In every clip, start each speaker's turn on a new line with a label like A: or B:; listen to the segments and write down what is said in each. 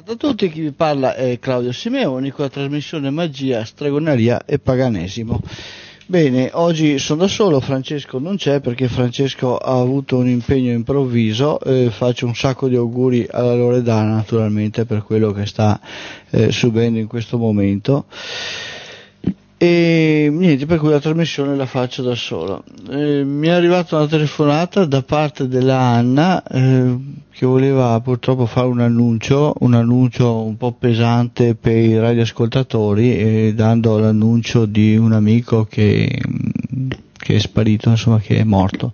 A: Salve a tutti, chi vi parla è Claudio Simeoni con la trasmissione Magia, Stregoneria e Paganesimo. Bene, oggi sono da solo, Francesco non c'è perché Francesco ha avuto un impegno improvviso, faccio un sacco di auguri alla Loredana naturalmente per quello che sta subendo in questo momento. E niente, per cui la trasmissione la faccio da solo. Mi è arrivata una telefonata da parte della Anna che voleva purtroppo fare un annuncio un po' pesante per i radioascoltatori, dando l'annuncio di un amico che è sparito, insomma, che è morto.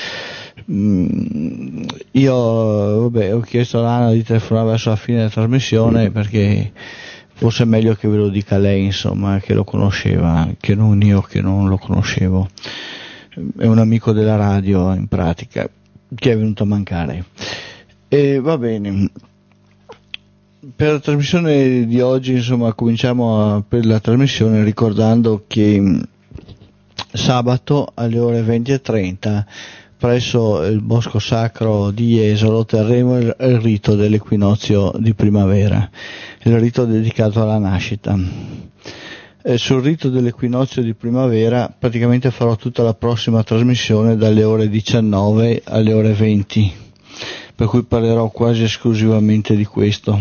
A: Io ho chiesto a Anna di telefonare verso la fine della trasmissione perché forse è meglio che ve lo dica lei, insomma, che lo conosceva, che non io che non lo conoscevo. È un amico della radio, in pratica, che è venuto a mancare. E va bene. Per la trasmissione di oggi, insomma, cominciamo per la trasmissione ricordando che sabato alle ore 20:30 presso il Bosco Sacro di Jesolo terremo il rito dell'equinozio di primavera, il rito dedicato alla nascita. Sul rito dell'equinozio di primavera praticamente farò tutta la prossima trasmissione dalle ore 19 alle ore 20, per cui parlerò quasi esclusivamente di questo.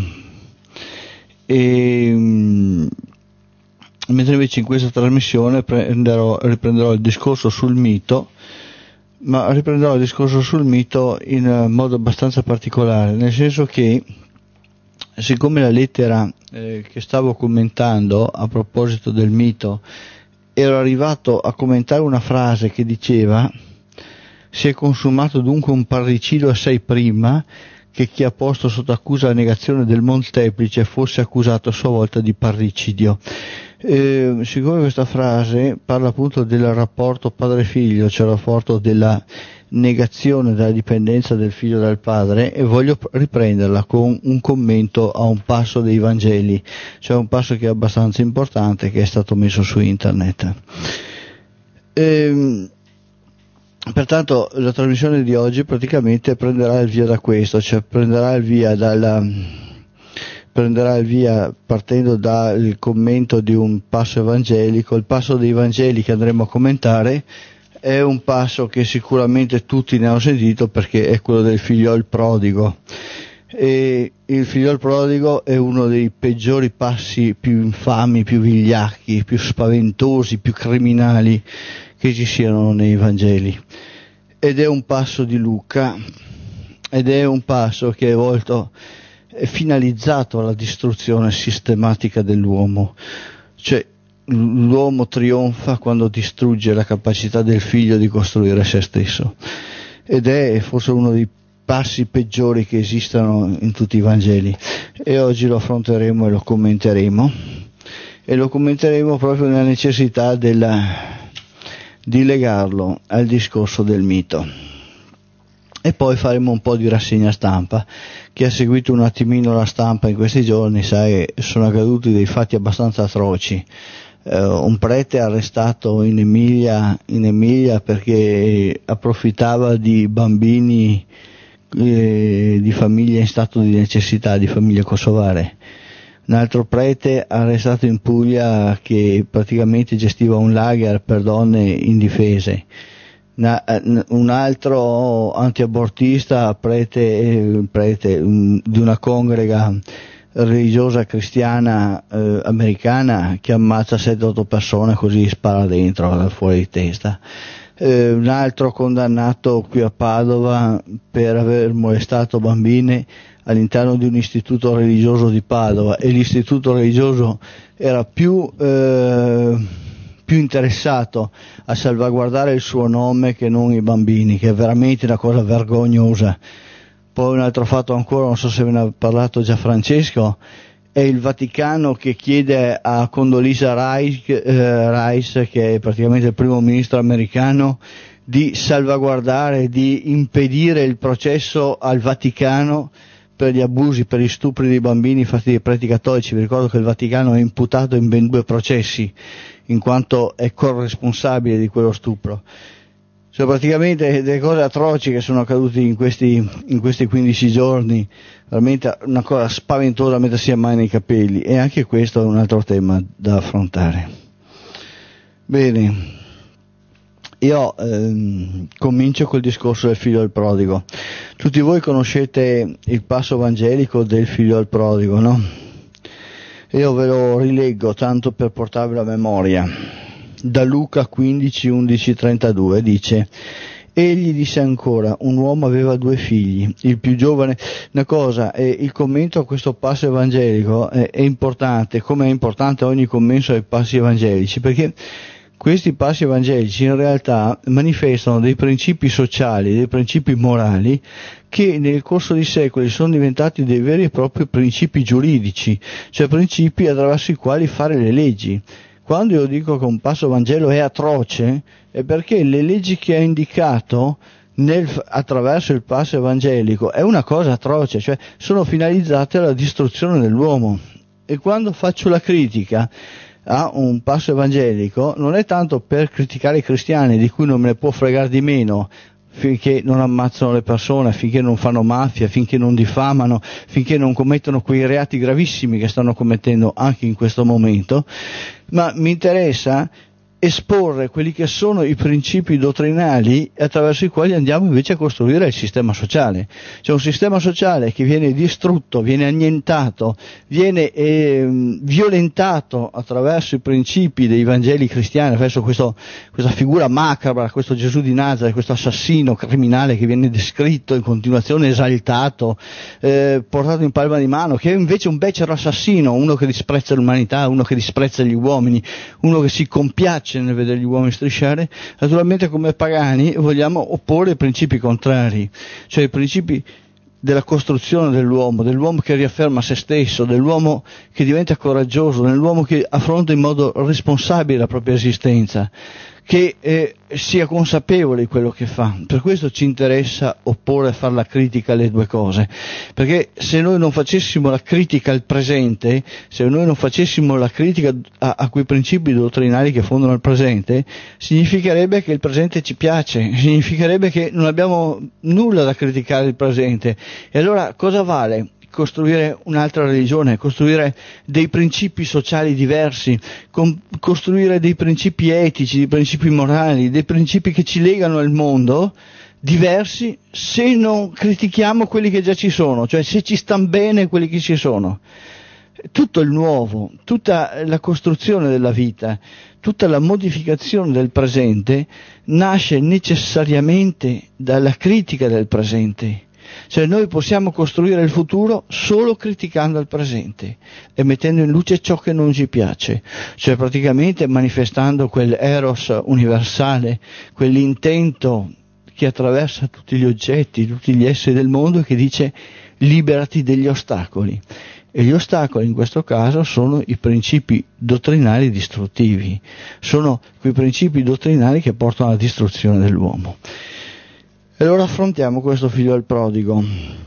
A: Mentre invece in questa trasmissione riprenderò il discorso sul mito, ma riprenderò il discorso sul mito in modo abbastanza particolare, nel senso che siccome la lettera che stavo commentando a proposito del mito, ero arrivato a commentare una frase che diceva: si è consumato dunque un parricidio assai prima che chi ha posto sotto accusa la negazione del molteplice fosse accusato a sua volta di parricidio. Siccome questa frase parla appunto del rapporto padre-figlio, cioè il rapporto della negazione della dipendenza del figlio dal padre, e voglio riprenderla con un commento a un passo dei Vangeli, cioè un passo che è abbastanza importante, che è stato messo su internet. Pertanto la trasmissione di oggi praticamente prenderà il via da questo, cioè prenderà il via partendo dal commento di un passo evangelico. Il passo dei Vangeli che andremo a commentare è un passo che sicuramente tutti ne hanno sentito, perché è quello del figliol prodigo, e il figliol prodigo è uno dei peggiori passi, più infami, più vigliacchi, più spaventosi, più criminali che ci siano nei Vangeli, ed è un passo di Luca, ed è un passo che è finalizzato alla distruzione sistematica dell'uomo, cioè l'uomo trionfa quando distrugge la capacità del figlio di costruire se stesso, ed è forse uno dei passi peggiori che esistano in tutti i Vangeli, e oggi lo affronteremo e lo commenteremo proprio nella necessità di legarlo al discorso del mito. E poi faremo un po' di rassegna stampa. Chi ha seguito un attimino la stampa in questi giorni sa che sono accaduti dei fatti abbastanza atroci. Un prete arrestato in Emilia perché approfittava di bambini di famiglie in stato di necessità, di famiglie kosovare. Un altro prete arrestato in Puglia che praticamente gestiva un lager per donne indifese. Un altro antiabortista, prete di una congrega religiosa cristiana americana, che ammazza 7-8 persone così, spara dentro fuori di testa. Un altro condannato qui a Padova per aver molestato bambine all'interno di un istituto religioso di Padova, e l'istituto religioso era più interessato a salvaguardare il suo nome che non i bambini, che è veramente una cosa vergognosa. Poi un altro fatto ancora, non so se ve ne ha parlato già Francesco, è il Vaticano che chiede a Condoleezza Rice, che è praticamente il primo ministro americano, di salvaguardare, di impedire il processo al Vaticano per gli abusi, per gli stupri dei bambini fatti dai preti cattolici. Vi ricordo che il Vaticano è imputato in ben 2 processi, in quanto è corresponsabile di quello stupro. Cioè praticamente delle cose atroci che sono accadute in questi 15 giorni, veramente una cosa spaventosa mettersi a mano nei capelli, e anche questo è un altro tema da affrontare. Bene, io comincio col discorso del figlio del prodigo. Tutti voi conoscete il passo evangelico del figlio del prodigo, no? Io ve lo rileggo tanto per portarvelo a memoria. Da Luca 15, 11, 32 dice: egli disse ancora, un uomo aveva 2 figli, il più giovane. Una cosa, il commento a questo passo evangelico è importante, come è importante ogni commento ai passi evangelici, perché questi passi evangelici in realtà manifestano dei principi sociali, dei principi morali che nel corso dei secoli sono diventati dei veri e propri principi giuridici, cioè principi attraverso i quali fare le leggi. Quando io dico che un passo Vangelo è atroce, è perché le leggi che ha indicato attraverso il passo evangelico è una cosa atroce, cioè sono finalizzate alla distruzione dell'uomo. E quando faccio la critica a un passo evangelico non è tanto per criticare i cristiani, di cui non me ne può fregare di meno, finché non ammazzano le persone, finché non fanno mafia, finché non diffamano, finché non commettono quei reati gravissimi che stanno commettendo anche in questo momento, ma mi interessa esporre quelli che sono i principi dottrinali attraverso i quali andiamo invece a costruire il sistema sociale. C'è un sistema sociale che viene distrutto, viene annientato, viene violentato attraverso i principi dei Vangeli cristiani, attraverso questa figura macabra, questo Gesù di Nazareth, questo assassino criminale che viene descritto in continuazione, esaltato, portato in palma di mano, che è invece un becero assassino, uno che disprezza l'umanità, uno che disprezza gli uomini, uno che si compiace nel vedere gli uomini strisciare. Naturalmente come pagani vogliamo opporre i principi contrari, cioè i principi della costruzione dell'uomo che riafferma se stesso, dell'uomo che diventa coraggioso, dell'uomo che affronta in modo responsabile la propria esistenza, che sia consapevole di quello che fa. Per questo ci interessa opporre e fare la critica alle due cose, perché se noi non facessimo la critica al presente, se noi non facessimo la critica a quei principi dottrinali che fondano il presente, significherebbe che il presente ci piace, significherebbe che non abbiamo nulla da criticare il presente. E allora cosa vale costruire un'altra religione, costruire dei principi sociali diversi, costruire dei principi etici, dei principi morali, dei principi che ci legano al mondo diversi, se non critichiamo quelli che già ci sono, cioè se ci stanno bene quelli che ci sono. Tutto il nuovo, tutta la costruzione della vita, tutta la modificazione del presente nasce necessariamente dalla critica del presente. Cioè noi possiamo costruire il futuro solo criticando il presente e mettendo in luce ciò che non ci piace, cioè praticamente manifestando quel eros universale, quell'intento che attraversa tutti gli oggetti, tutti gli esseri del mondo, che dice liberati degli ostacoli. E gli ostacoli in questo caso sono i principi dottrinali distruttivi, sono quei principi dottrinali che portano alla distruzione dell'uomo. E allora affrontiamo questo figlio del prodigo.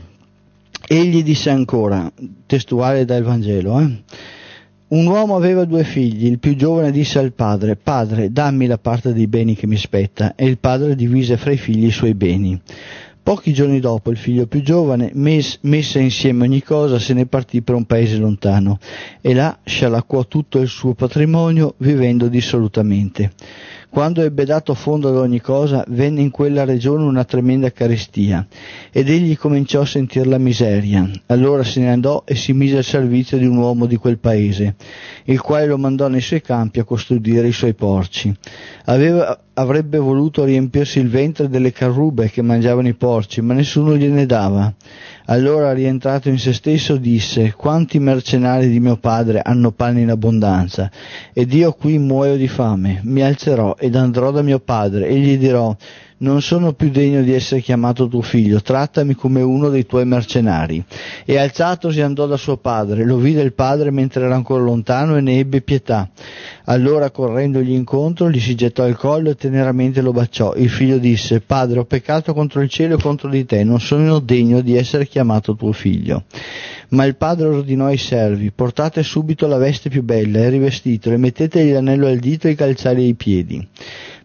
A: Egli disse ancora, testuale dal Vangelo, un uomo aveva 2 figli, il più giovane disse al padre, padre, dammi la parte dei beni che mi spetta, e il padre divise fra i figli i suoi beni. Pochi giorni dopo il figlio più giovane, messa insieme ogni cosa, se ne partì per un paese lontano, e là scialacquò tutto il suo patrimonio, vivendo dissolutamente. Quando ebbe dato fondo ad ogni cosa, venne in quella regione una tremenda carestia, ed egli cominciò a sentir la miseria. Allora se ne andò e si mise al servizio di un uomo di quel paese, il quale lo mandò nei suoi campi a custodire i suoi porci. Avrebbe voluto riempirsi il ventre delle carrube che mangiavano i porci, ma nessuno gliene dava. Allora, rientrato in se stesso, disse, quanti mercenari di mio padre hanno pane in abbondanza, ed io qui muoio di fame. Mi alzerò ed andrò da mio padre, e gli dirò, non sono più degno di essere chiamato tuo figlio, trattami come uno dei tuoi mercenari. E alzatosi andò da suo padre, lo vide il padre mentre era ancora lontano e ne ebbe pietà. Allora correndogli incontro gli si gettò al collo e teneramente lo baciò. Il figlio disse, padre, ho peccato contro il cielo e contro di te, non sono degno di essere chiamato tuo figlio. Ma il padre ordinò ai servi, portate subito la veste più bella e rivestitelo e mettetegli l'anello al dito e i calzari ai piedi.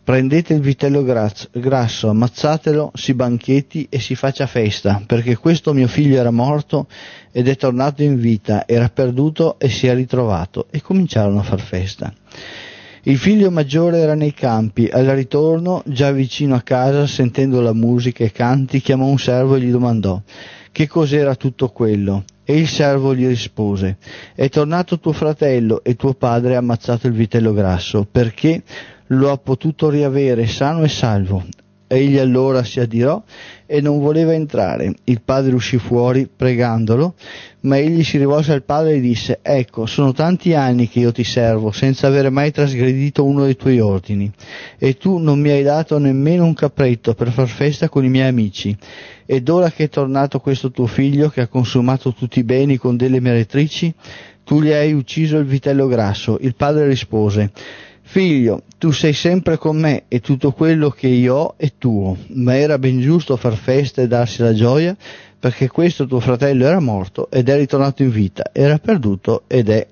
A: Prendete il vitello grasso, ammazzatelo, si banchetti e si faccia festa, perché questo mio figlio era morto ed è tornato in vita, era perduto e si è ritrovato. E cominciarono a far festa. Il figlio maggiore era nei campi, al ritorno, già vicino a casa, sentendo la musica e canti, chiamò un servo e gli domandò che cos'era tutto quello. E il servo gli rispose: è tornato tuo fratello e tuo padre ha ammazzato il vitello grasso, perché lo ha potuto riavere sano e salvo. Egli allora si adirò e non voleva entrare. Il padre uscì fuori pregandolo, ma egli si rivolse al padre e disse: ecco, sono tanti anni che io ti servo senza avere mai trasgredito uno dei tuoi ordini, e tu non mi hai dato nemmeno un capretto per far festa con i miei amici. Ed ora che è tornato questo tuo figlio, che ha consumato tutti i beni con delle meretrici, tu gli hai ucciso il vitello grasso. Il padre rispose: figlio, tu sei sempre con me e tutto quello che io ho è tuo, ma era ben giusto far festa e darsi la gioia, perché questo tuo fratello era morto ed è ritornato in vita, era perduto ed è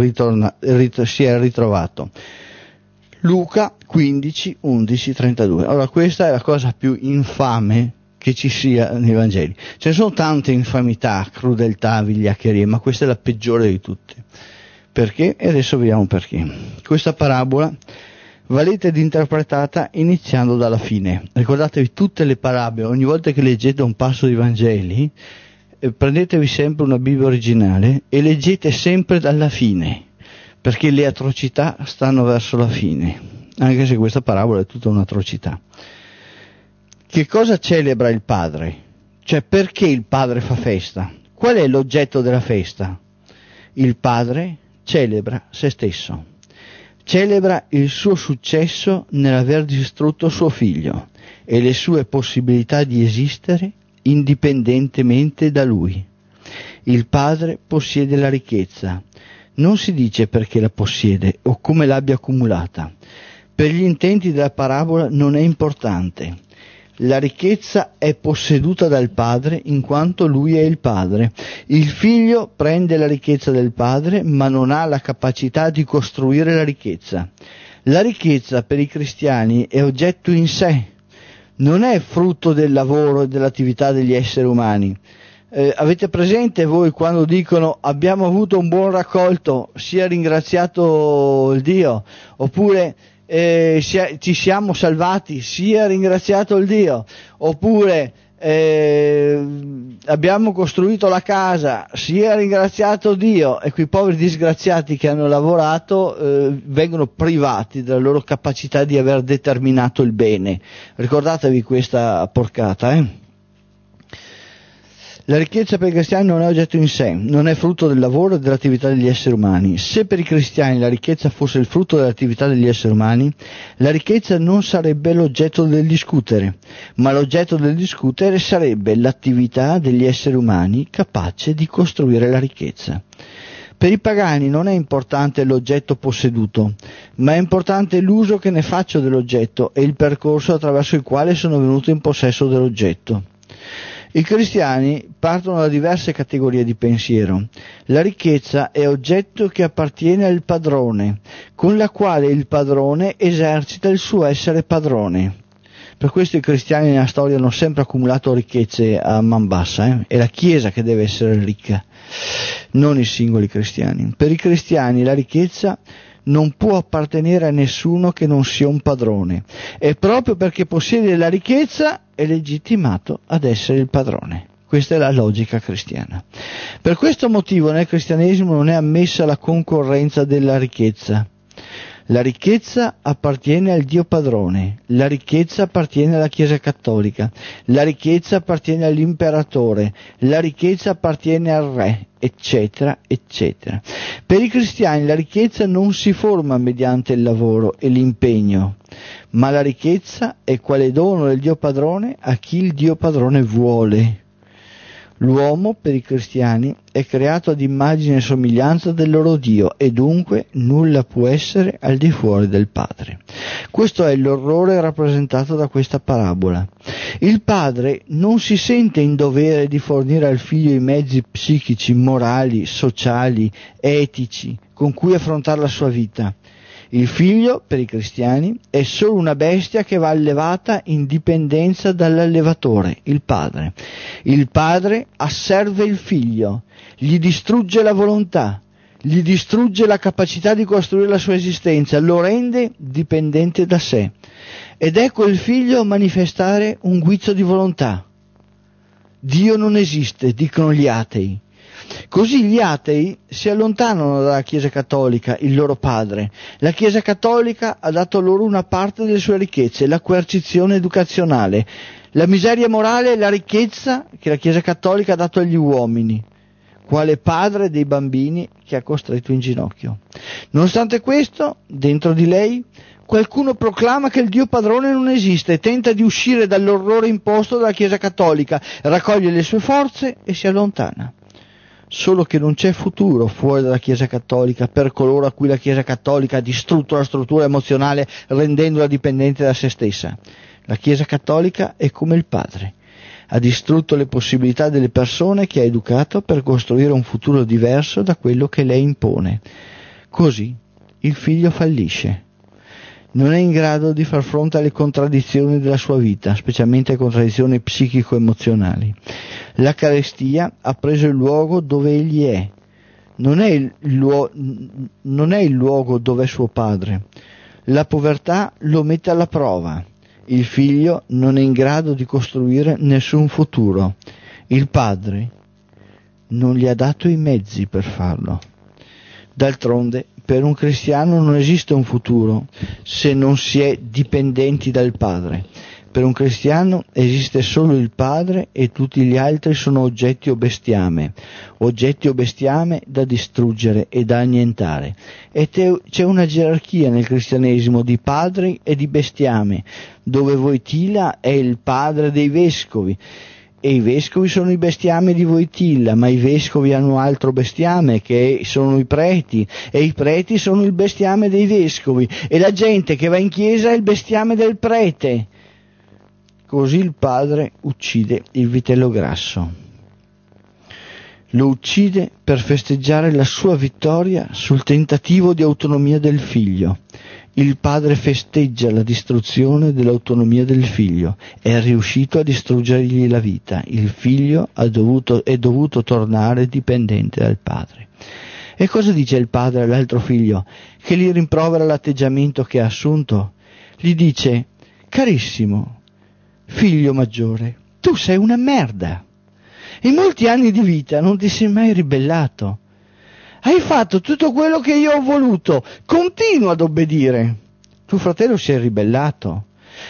A: si è ritrovato. Luca 15, 11, 32. Allora, questa è la cosa più infame che ci sia nei Vangeli. Ce ne sono tante infamità, crudeltà, vigliaccherie, ma questa è la peggiore di tutte. Perché? E adesso vediamo perché. Questa parabola va letta ed interpretata iniziando dalla fine. Ricordatevi tutte le parabole, ogni volta che leggete un passo dei Vangeli, prendetevi sempre una Bibbia originale e leggete sempre dalla fine, perché le atrocità stanno verso la fine, anche se questa parabola è tutta un'atrocità. Che cosa celebra il padre? Cioè, perché il padre fa festa? Qual è l'oggetto della festa? Il padre celebra se stesso, celebra il suo successo nell'aver distrutto suo figlio e le sue possibilità di esistere indipendentemente da lui. Il padre possiede la ricchezza, non si dice perché la possiede o come l'abbia accumulata. Per gli intenti della parabola non è importante. La ricchezza è posseduta dal padre in quanto lui è il padre. Il figlio prende la ricchezza del padre ma non ha la capacità di costruire la ricchezza. La ricchezza per i cristiani è oggetto in sé, non è frutto del lavoro e dell'attività degli esseri umani. Avete presente voi quando dicono abbiamo avuto un buon raccolto, sia ringraziato il Dio, oppure ci siamo salvati, sia ringraziato il Dio, oppure abbiamo costruito la casa, sia ringraziato Dio, e quei poveri disgraziati che hanno lavorato vengono privati della loro capacità di aver determinato il bene. Ricordatevi questa porcata, La ricchezza per i cristiani non è oggetto in sé, non è frutto del lavoro e dell'attività degli esseri umani. Se per i cristiani la ricchezza fosse il frutto dell'attività degli esseri umani, la ricchezza non sarebbe l'oggetto del discutere, ma l'oggetto del discutere sarebbe l'attività degli esseri umani capace di costruire la ricchezza. Per i pagani non è importante l'oggetto posseduto, ma è importante l'uso che ne faccio dell'oggetto e il percorso attraverso il quale sono venuto in possesso dell'oggetto. I cristiani partono da diverse categorie di pensiero. La ricchezza è oggetto che appartiene al padrone, con la quale il padrone esercita il suo essere padrone. Per questo i cristiani nella storia hanno sempre accumulato ricchezze a man bassa, È la Chiesa che deve essere ricca, non i singoli cristiani. Per i cristiani la ricchezza non può appartenere a nessuno che non sia un padrone, e proprio perché possiede la ricchezza è legittimato ad essere il padrone. Questa è la logica cristiana. Per questo motivo nel cristianesimo non è ammessa la concorrenza della ricchezza. La ricchezza appartiene al Dio padrone, la ricchezza appartiene alla Chiesa cattolica, la ricchezza appartiene all'imperatore, la ricchezza appartiene al re, eccetera, eccetera. Per i cristiani la ricchezza non si forma mediante il lavoro e l'impegno, ma la ricchezza è quale dono del Dio padrone a chi il Dio padrone vuole. L'uomo, per i cristiani, è creato ad immagine e somiglianza del loro Dio e dunque nulla può essere al di fuori del Padre. Questo è l'orrore rappresentato da questa parabola. Il padre non si sente in dovere di fornire al figlio i mezzi psichici, morali, sociali, etici con cui affrontare la sua vita. Il figlio, per i cristiani, è solo una bestia che va allevata in dipendenza dall'allevatore, il padre. Il padre asserve il figlio, gli distrugge la volontà, gli distrugge la capacità di costruire la sua esistenza, lo rende dipendente da sé. Ed ecco il figlio manifestare un guizzo di volontà. Dio non esiste, dicono gli atei. Così gli atei si allontanano dalla Chiesa Cattolica, il loro padre. La Chiesa Cattolica ha dato loro una parte delle sue ricchezze, la coercizione educazionale, la miseria morale e la ricchezza che la Chiesa Cattolica ha dato agli uomini, quale padre dei bambini che ha costretto in ginocchio. Nonostante questo, dentro di lei, qualcuno proclama che il Dio padrone non esiste e tenta di uscire dall'orrore imposto dalla Chiesa Cattolica, raccoglie le sue forze e si allontana. Solo che non c'è futuro fuori dalla Chiesa Cattolica per coloro a cui la Chiesa Cattolica ha distrutto la struttura emozionale rendendola dipendente da se stessa. La Chiesa Cattolica è come il padre. Ha distrutto le possibilità delle persone che ha educato per costruire un futuro diverso da quello che lei impone. Così il figlio fallisce. Non è in grado di far fronte alle contraddizioni della sua vita, specialmente contraddizioni psichico-emozionali. La carestia ha preso il luogo dove egli è. Non è il luogo dove è suo padre. La povertà lo mette alla prova. Il figlio non è in grado di costruire nessun futuro. Il padre non gli ha dato i mezzi per farlo. D'altronde, per un cristiano non esiste un futuro se non si è dipendenti dal padre. Per un cristiano esiste solo il padre e tutti gli altri sono oggetti o bestiame da distruggere e da annientare. E c'è una gerarchia nel cristianesimo di padri e di bestiame, dove Wojtyla è il padre dei vescovi, e i vescovi sono i bestiame di Wojtyla, ma i vescovi hanno altro bestiame che sono i preti, e i preti sono il bestiame dei vescovi, e la gente che va in chiesa è il bestiame del prete. Così il padre uccide il vitello grasso. Lo uccide per festeggiare la sua vittoria sul tentativo di autonomia del figlio. Il padre festeggia la distruzione dell'autonomia del figlio, è riuscito a distruggergli la vita, il figlio è dovuto tornare dipendente dal padre. E cosa dice il padre all'altro figlio, che gli rimprovera l'atteggiamento che ha assunto? Gli dice: carissimo figlio maggiore, tu sei una merda. In molti anni di vita non ti sei mai ribellato. Hai fatto tutto quello che io ho voluto, continua ad obbedire. Tuo fratello si è ribellato.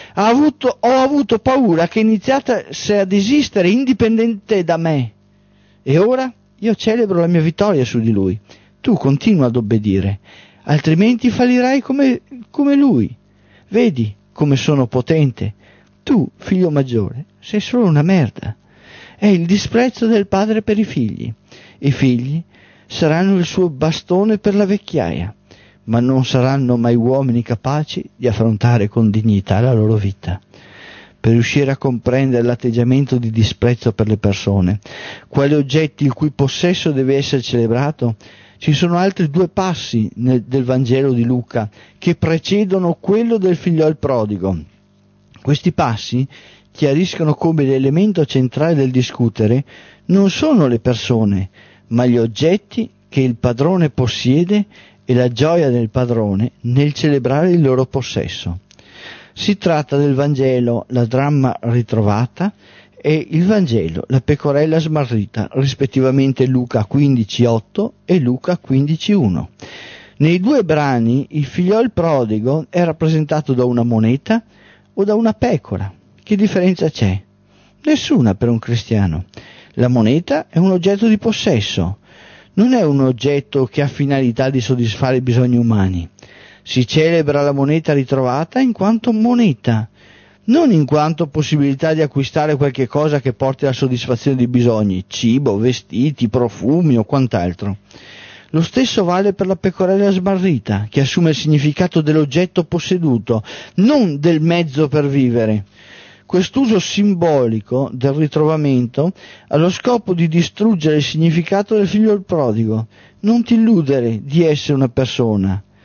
A: Ho avuto paura che iniziasse a esistere indipendente da me. E ora io celebro la mia vittoria su di lui. Tu continua ad obbedire, altrimenti fallirai come lui. Vedi come sono potente. Tu, figlio maggiore, sei solo una merda. È il disprezzo del padre per i figli. I figli saranno il suo bastone per la vecchiaia, ma non saranno mai uomini capaci di affrontare con dignità la loro vita. Per riuscire a comprendere l'atteggiamento di disprezzo per le persone, quali oggetti il cui possesso deve essere celebrato, ci sono altri 2 passi del Vangelo di Luca che precedono quello del figliol prodigo. Questi passi chiariscono come l'elemento centrale del discutere non sono le persone, ma gli oggetti che il padrone possiede e la gioia del padrone nel celebrare il loro possesso. Si tratta del Vangelo, la dramma ritrovata, e il Vangelo, la pecorella smarrita, rispettivamente Luca 15,8 e Luca 15,1. Nei 2 brani il figliol prodigo è rappresentato da una moneta o da una pecora. Che differenza c'è? Nessuna per un cristiano. La moneta è un oggetto di possesso, non è un oggetto che ha finalità di soddisfare i bisogni umani. Si celebra la moneta ritrovata in quanto moneta, non in quanto possibilità di acquistare qualche cosa che porti alla soddisfazione di bisogni, cibo, vestiti, profumi o quant'altro. Lo stesso vale per la pecorella smarrita, che assume il significato dell'oggetto posseduto, non del mezzo per vivere. Quest'uso simbolico del ritrovamento ha lo scopo di distruggere il significato del figlio prodigo. Non ti illudere di essere una persona.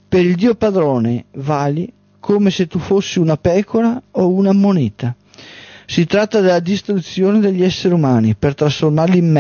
A: Per il Dio padrone vali come se tu fossi una pecora o una moneta. Si tratta della distruzione degli esseri umani per trasformarli in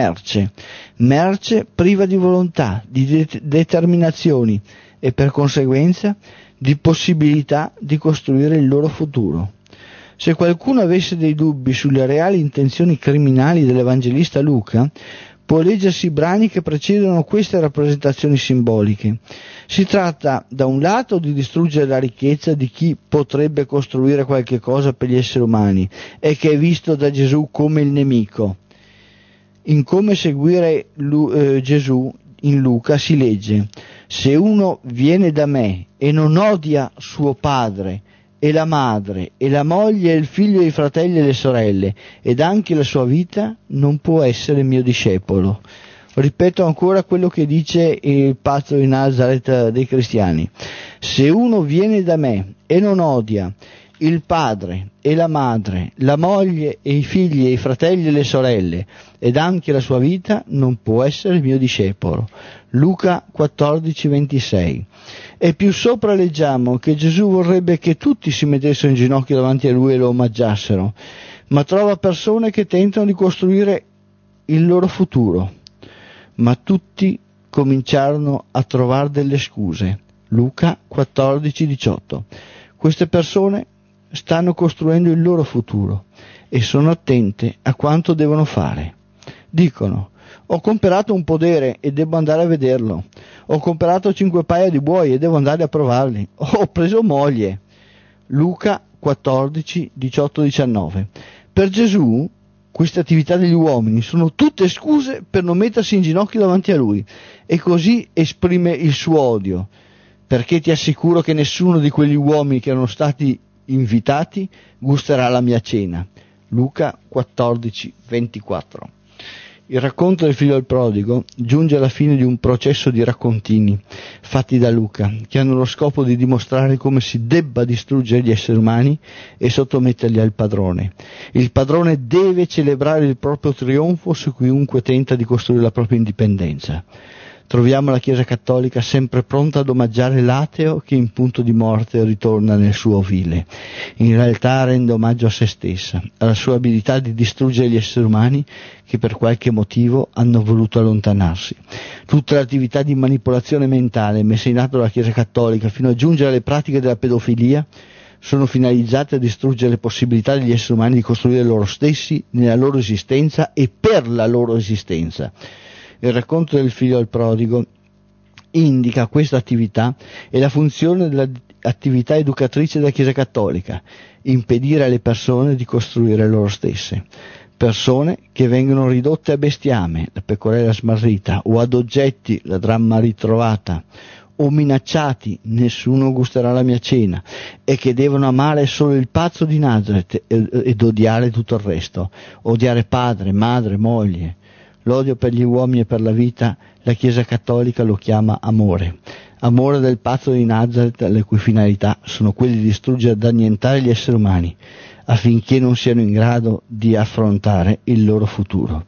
A: merce priva di volontà, di determinazioni e per conseguenza di possibilità di costruire il loro futuro. Se qualcuno avesse dei dubbi sulle reali intenzioni criminali dell'Evangelista Luca, può leggersi i brani che precedono queste rappresentazioni simboliche. Si tratta da un lato di distruggere la ricchezza di chi potrebbe costruire qualche cosa per gli esseri umani e che è visto da Gesù come il nemico. In Come seguire Gesù in Luca si legge: se uno viene da me e non odia suo padre e la madre e la moglie e il figlio e i fratelli e le sorelle ed anche la sua vita, non può essere mio discepolo. Ripeto ancora quello che dice il pazzo di Nazareth dei cristiani: se uno viene da me e non odia il padre e la madre, la moglie e i figli e i fratelli e le sorelle ed anche la sua vita, non può essere mio discepolo. Luca 14:26. E più sopra leggiamo che Gesù vorrebbe che tutti si mettessero in ginocchio davanti a lui e lo omaggiassero, ma trova persone che tentano di costruire il loro futuro. Ma tutti cominciarono a trovare delle scuse. Luca 14:18. Queste persone stanno costruendo il loro futuro e sono attente a quanto devono fare. Dicono: ho comprato un podere e devo andare a vederlo, ho comprato 5 paia di buoi e devo andare a provarli, ho preso moglie. Luca 14:18-19. Per Gesù queste attività degli uomini sono tutte scuse per non mettersi in ginocchio davanti a lui, e così esprime il suo odio, perché ti assicuro che nessuno di quegli uomini che erano stati invitati gusterà la mia cena. Luca 14:24. Il racconto del figlio del prodigo giunge alla fine di un processo di raccontini fatti da Luca, che hanno lo scopo di dimostrare come si debba distruggere gli esseri umani e sottometterli al padrone. Il padrone deve celebrare il proprio trionfo su chiunque tenta di costruire la propria indipendenza. Troviamo la Chiesa Cattolica sempre pronta ad omaggiare l'ateo che in punto di morte ritorna nel suo ovile. In realtà rende omaggio a se stessa, alla sua abilità di distruggere gli esseri umani che per qualche motivo hanno voluto allontanarsi. Tutte le attività di manipolazione mentale messe in atto dalla Chiesa Cattolica fino a giungere alle pratiche della pedofilia sono finalizzate a distruggere le possibilità degli esseri umani di costruire loro stessi nella loro esistenza e per la loro esistenza. Il racconto del figlio del prodigo indica questa attività e la funzione dell'attività educatrice della Chiesa Cattolica: impedire alle persone di costruire loro stesse. Persone che vengono ridotte a bestiame, la pecorella smarrita, o ad oggetti, la dramma ritrovata, o minacciati, nessuno gusterà la mia cena, e che devono amare solo il pazzo di Nazareth ed odiare tutto il resto, odiare padre, madre, moglie. L'odio per gli uomini e per la vita la Chiesa Cattolica lo chiama amore. Amore del pazzo di Nazareth, le cui finalità sono quelle di distruggere ed annientare gli esseri umani, affinché non siano in grado di affrontare il loro futuro.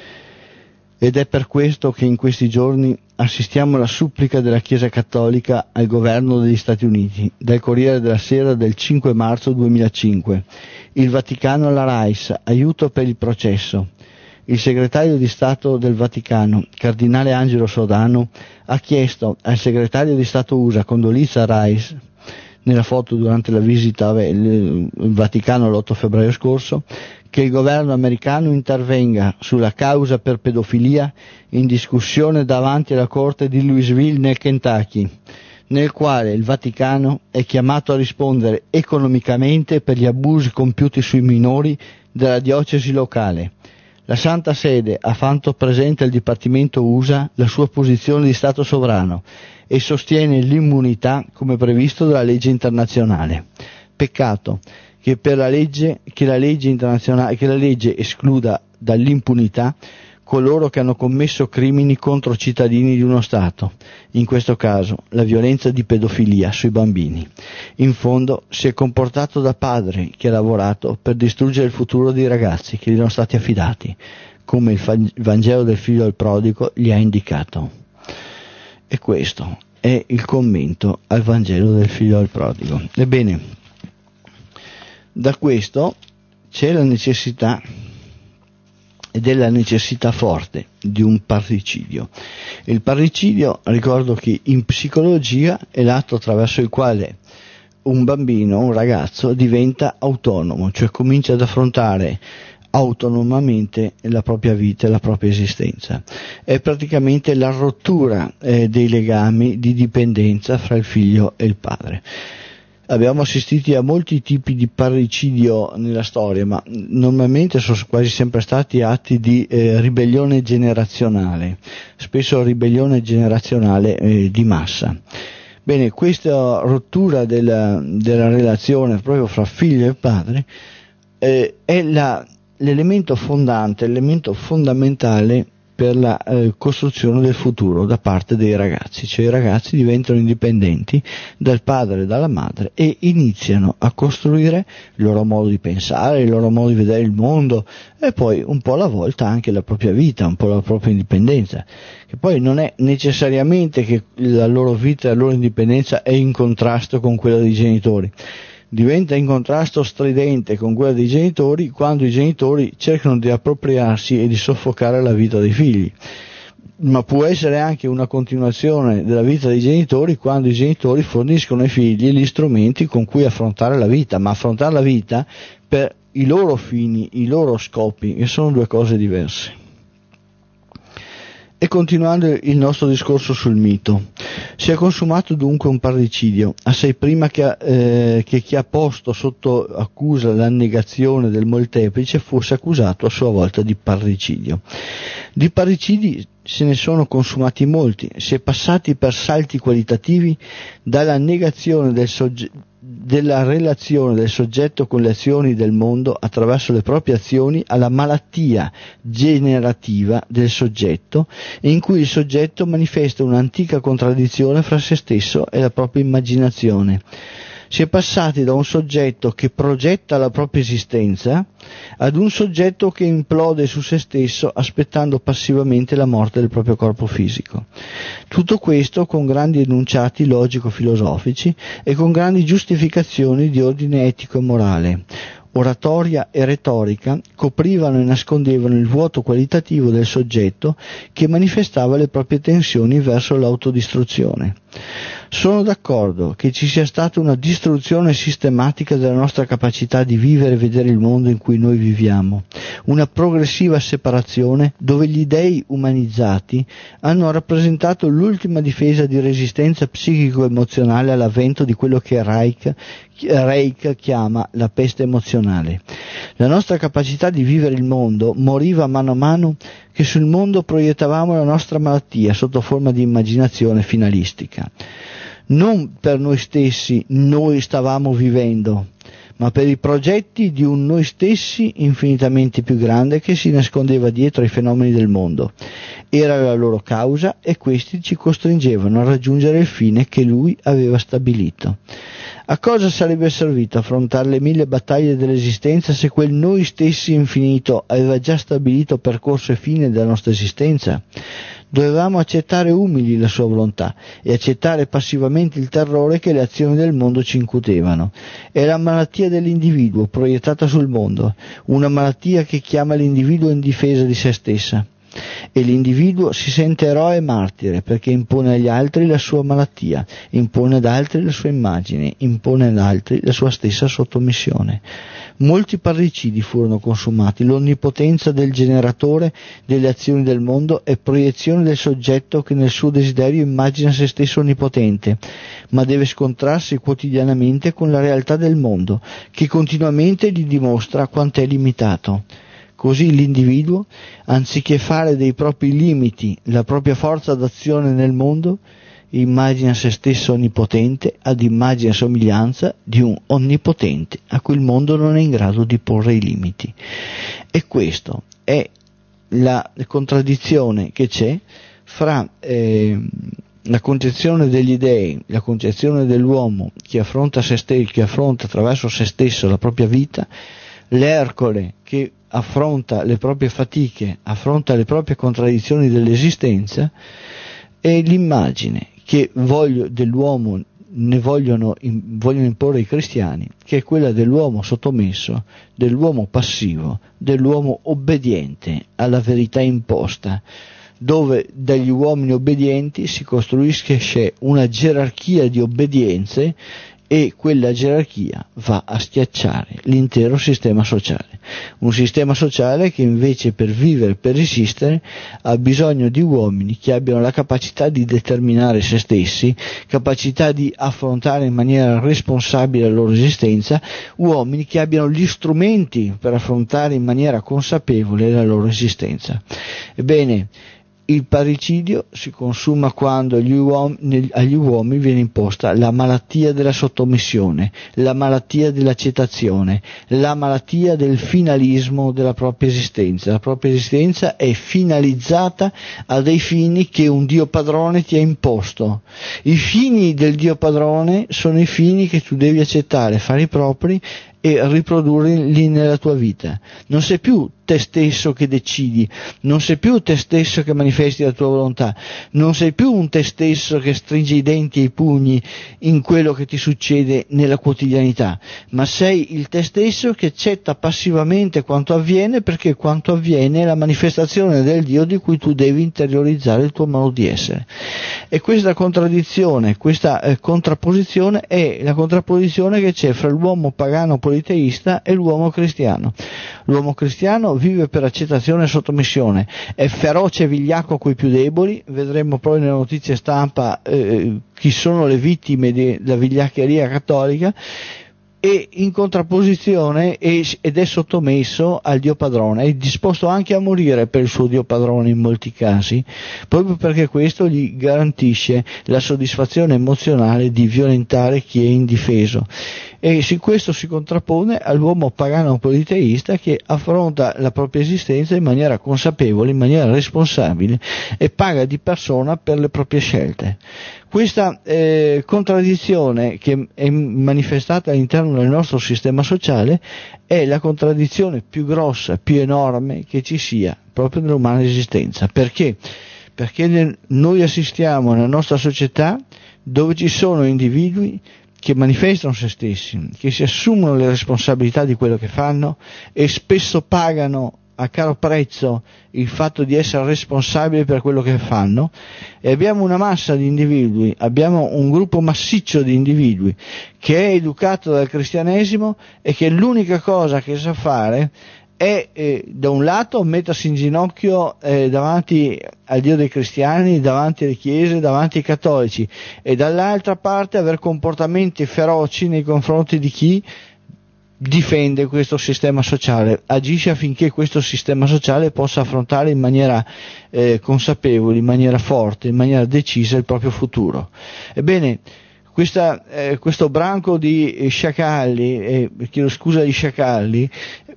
A: Ed è per questo che in questi giorni assistiamo alla supplica della Chiesa Cattolica al governo degli Stati Uniti, dal Corriere della Sera del 5 marzo 2005. Il Vaticano alla Rais, aiuto per il processo. Il segretario di Stato del Vaticano, Cardinale Angelo Sodano, ha chiesto al segretario di Stato USA Condoleezza Rice, nella foto durante la visita al Vaticano l'8 febbraio scorso, che il governo americano intervenga sulla causa per pedofilia in discussione davanti alla corte di Louisville nel Kentucky, nel quale il Vaticano è chiamato a rispondere economicamente per gli abusi compiuti sui minori della diocesi locale. La Santa Sede ha fatto presente al Dipartimento USA la sua posizione di Stato sovrano e sostiene l'immunità come previsto dalla legge internazionale. Peccato che la legge escluda dall'impunità coloro che hanno commesso crimini contro cittadini di uno Stato, in questo caso la violenza di pedofilia sui bambini. In fondo si è comportato da padre che ha lavorato per distruggere il futuro dei ragazzi che gli erano stati affidati, come il Vangelo del figlio del prodigo gli ha indicato. E questo è il commento al Vangelo del figlio del prodigo. Ebbene, da questo c'è la necessità, ed è la necessità forte, di un parricidio. Il parricidio, ricordo che in psicologia è l'atto attraverso il quale un bambino, un ragazzo, diventa autonomo, cioè comincia ad affrontare autonomamente la propria vita e la propria esistenza. È praticamente la rottura dei legami di dipendenza fra il figlio e il padre. Abbiamo assistito a molti tipi di parricidio nella storia, ma normalmente sono quasi sempre stati atti di ribellione generazionale, spesso ribellione generazionale di massa. Bene, questa rottura della relazione proprio fra figlio e padre è l'elemento fondante, l'elemento fondamentale per la costruzione del futuro da parte dei ragazzi, cioè i ragazzi diventano indipendenti dal padre e dalla madre e iniziano a costruire il loro modo di pensare, il loro modo di vedere il mondo e poi un po' alla volta anche la propria vita, un po' la propria indipendenza, che poi non è necessariamente che la loro vita e la loro indipendenza è in contrasto con quella dei genitori. Diventa in contrasto stridente con quella dei genitori quando i genitori cercano di appropriarsi e di soffocare la vita dei figli, ma può essere anche una continuazione della vita dei genitori quando i genitori forniscono ai figli gli strumenti con cui affrontare la vita, ma affrontare la vita per i loro fini, i loro scopi, che sono due cose diverse. E continuando il nostro discorso sul mito, si è consumato dunque un parricidio, assai prima che chi ha posto sotto accusa la negazione del molteplice fosse accusato a sua volta di parricidio. Di parricidi se ne sono consumati molti, si è passati per salti qualitativi dalla negazione della relazione del soggetto con le azioni del mondo attraverso le proprie azioni alla malattia generativa del soggetto, in cui il soggetto manifesta un'antica contraddizione fra se stesso e la propria immaginazione. Si è passati da un soggetto che progetta la propria esistenza ad un soggetto che implode su se stesso aspettando passivamente la morte del proprio corpo fisico. Tutto questo con grandi enunciati logico-filosofici e con grandi giustificazioni di ordine etico e morale. Oratoria e retorica coprivano e nascondevano il vuoto qualitativo del soggetto che manifestava le proprie tensioni verso l'autodistruzione. Sono d'accordo che ci sia stata una distruzione sistematica della nostra capacità di vivere e vedere il mondo in cui noi viviamo, una progressiva separazione dove gli dei umanizzati hanno rappresentato l'ultima difesa di resistenza psichico-emozionale all'avvento di quello che Reich chiama la peste emozionale. La nostra capacità di vivere il mondo moriva mano a mano che sul mondo proiettavamo la nostra malattia sotto forma di immaginazione finalistica. Non per noi stessi noi stavamo vivendo, ma per i progetti di un noi stessi infinitamente più grande che si nascondeva dietro ai fenomeni del mondo. Era la loro causa e questi ci costringevano a raggiungere il fine che lui aveva stabilito. A cosa sarebbe servito affrontare le 1000 battaglie dell'esistenza se quel noi stessi infinito aveva già stabilito percorso e fine della nostra esistenza? Dovevamo accettare umili la sua volontà e accettare passivamente il terrore che le azioni del mondo ci incutevano. È la malattia dell'individuo proiettata sul mondo, una malattia che chiama l'individuo in difesa di se stessa. E l'individuo si sente eroe e martire perché impone agli altri la sua malattia, impone ad altri la sua immagine, impone ad altri la sua stessa sottomissione. Molti parricidi furono consumati, l'onnipotenza del generatore delle azioni del mondo è proiezione del soggetto che nel suo desiderio immagina se stesso onnipotente, ma deve scontrarsi quotidianamente con la realtà del mondo, che continuamente gli dimostra quant'è limitato. Così l'individuo, anziché fare dei propri limiti la propria forza d'azione nel mondo, immagina se stesso onnipotente ad immagine e somiglianza di un onnipotente a cui il mondo non è in grado di porre i limiti. E questo è la contraddizione che c'è fra la concezione degli dei, la concezione dell'uomo che affronta se stesso, che affronta attraverso se stesso la propria vita, l'Ercole che affronta le proprie fatiche, affronta le proprie contraddizioni dell'esistenza, e l'immagine che dell'uomo ne vogliono imporre i cristiani, che è quella dell'uomo sottomesso, dell'uomo passivo, dell'uomo obbediente alla verità imposta, dove dagli uomini obbedienti si costruisce una gerarchia di obbedienze e quella gerarchia va a schiacciare l'intero sistema sociale. Un sistema sociale che invece per vivere, per esistere, ha bisogno di uomini che abbiano la capacità di determinare se stessi, capacità di affrontare in maniera responsabile la loro esistenza, uomini che abbiano gli strumenti per affrontare in maniera consapevole la loro esistenza. Ebbene, il parricidio si consuma quando agli uomini viene imposta la malattia della sottomissione, la malattia dell'accettazione, la malattia del finalismo della propria esistenza. La propria esistenza è finalizzata a dei fini che un Dio padrone ti ha imposto. I fini del Dio padrone sono i fini che tu devi accettare, fare i propri e riprodurli nella tua vita. Non sei più te stesso che decidi, non sei più te stesso che manifesti la tua volontà, non sei più un te stesso che stringe i denti e i pugni in quello che ti succede nella quotidianità, ma sei il te stesso che accetta passivamente quanto avviene, perché quanto avviene è la manifestazione del Dio di cui tu devi interiorizzare il tuo modo di essere. E questa contraddizione, questa contrapposizione è la contrapposizione che c'è fra l'uomo pagano politeista e l'uomo cristiano. L'uomo cristiano vive per accettazione e sottomissione, è feroce e vigliacco coi più deboli. Vedremo poi nelle notizie stampa chi sono le vittime della vigliaccheria cattolica, e in contrapposizione ed è sottomesso al Dio padrone, è disposto anche a morire per il suo Dio padrone in molti casi, proprio perché questo gli garantisce la soddisfazione emozionale di violentare chi è indifeso. E questo si contrappone all'uomo pagano politeista che affronta la propria esistenza in maniera consapevole, in maniera responsabile, e paga di persona per le proprie scelte. Questa contraddizione che è manifestata all'interno del nostro sistema sociale è la contraddizione più grossa, più enorme che ci sia proprio nell'umana esistenza. Perché? Perché noi assistiamo nella nostra società dove ci sono individui che manifestano se stessi, che si assumono le responsabilità di quello che fanno e spesso pagano a caro prezzo il fatto di essere responsabili per quello che fanno, e abbiamo una massa di individui, abbiamo un gruppo massiccio di individui che è educato dal cristianesimo e che l'unica cosa che sa fare è da un lato mettersi in ginocchio davanti al Dio dei cristiani, davanti alle chiese, davanti ai cattolici, e dall'altra parte avere comportamenti feroci nei confronti di chi difende questo sistema sociale, agisce affinché questo sistema sociale possa affrontare in maniera consapevole, in maniera forte, in maniera decisa il proprio futuro. Ebbene, questo branco di sciacalli, di sciacalli,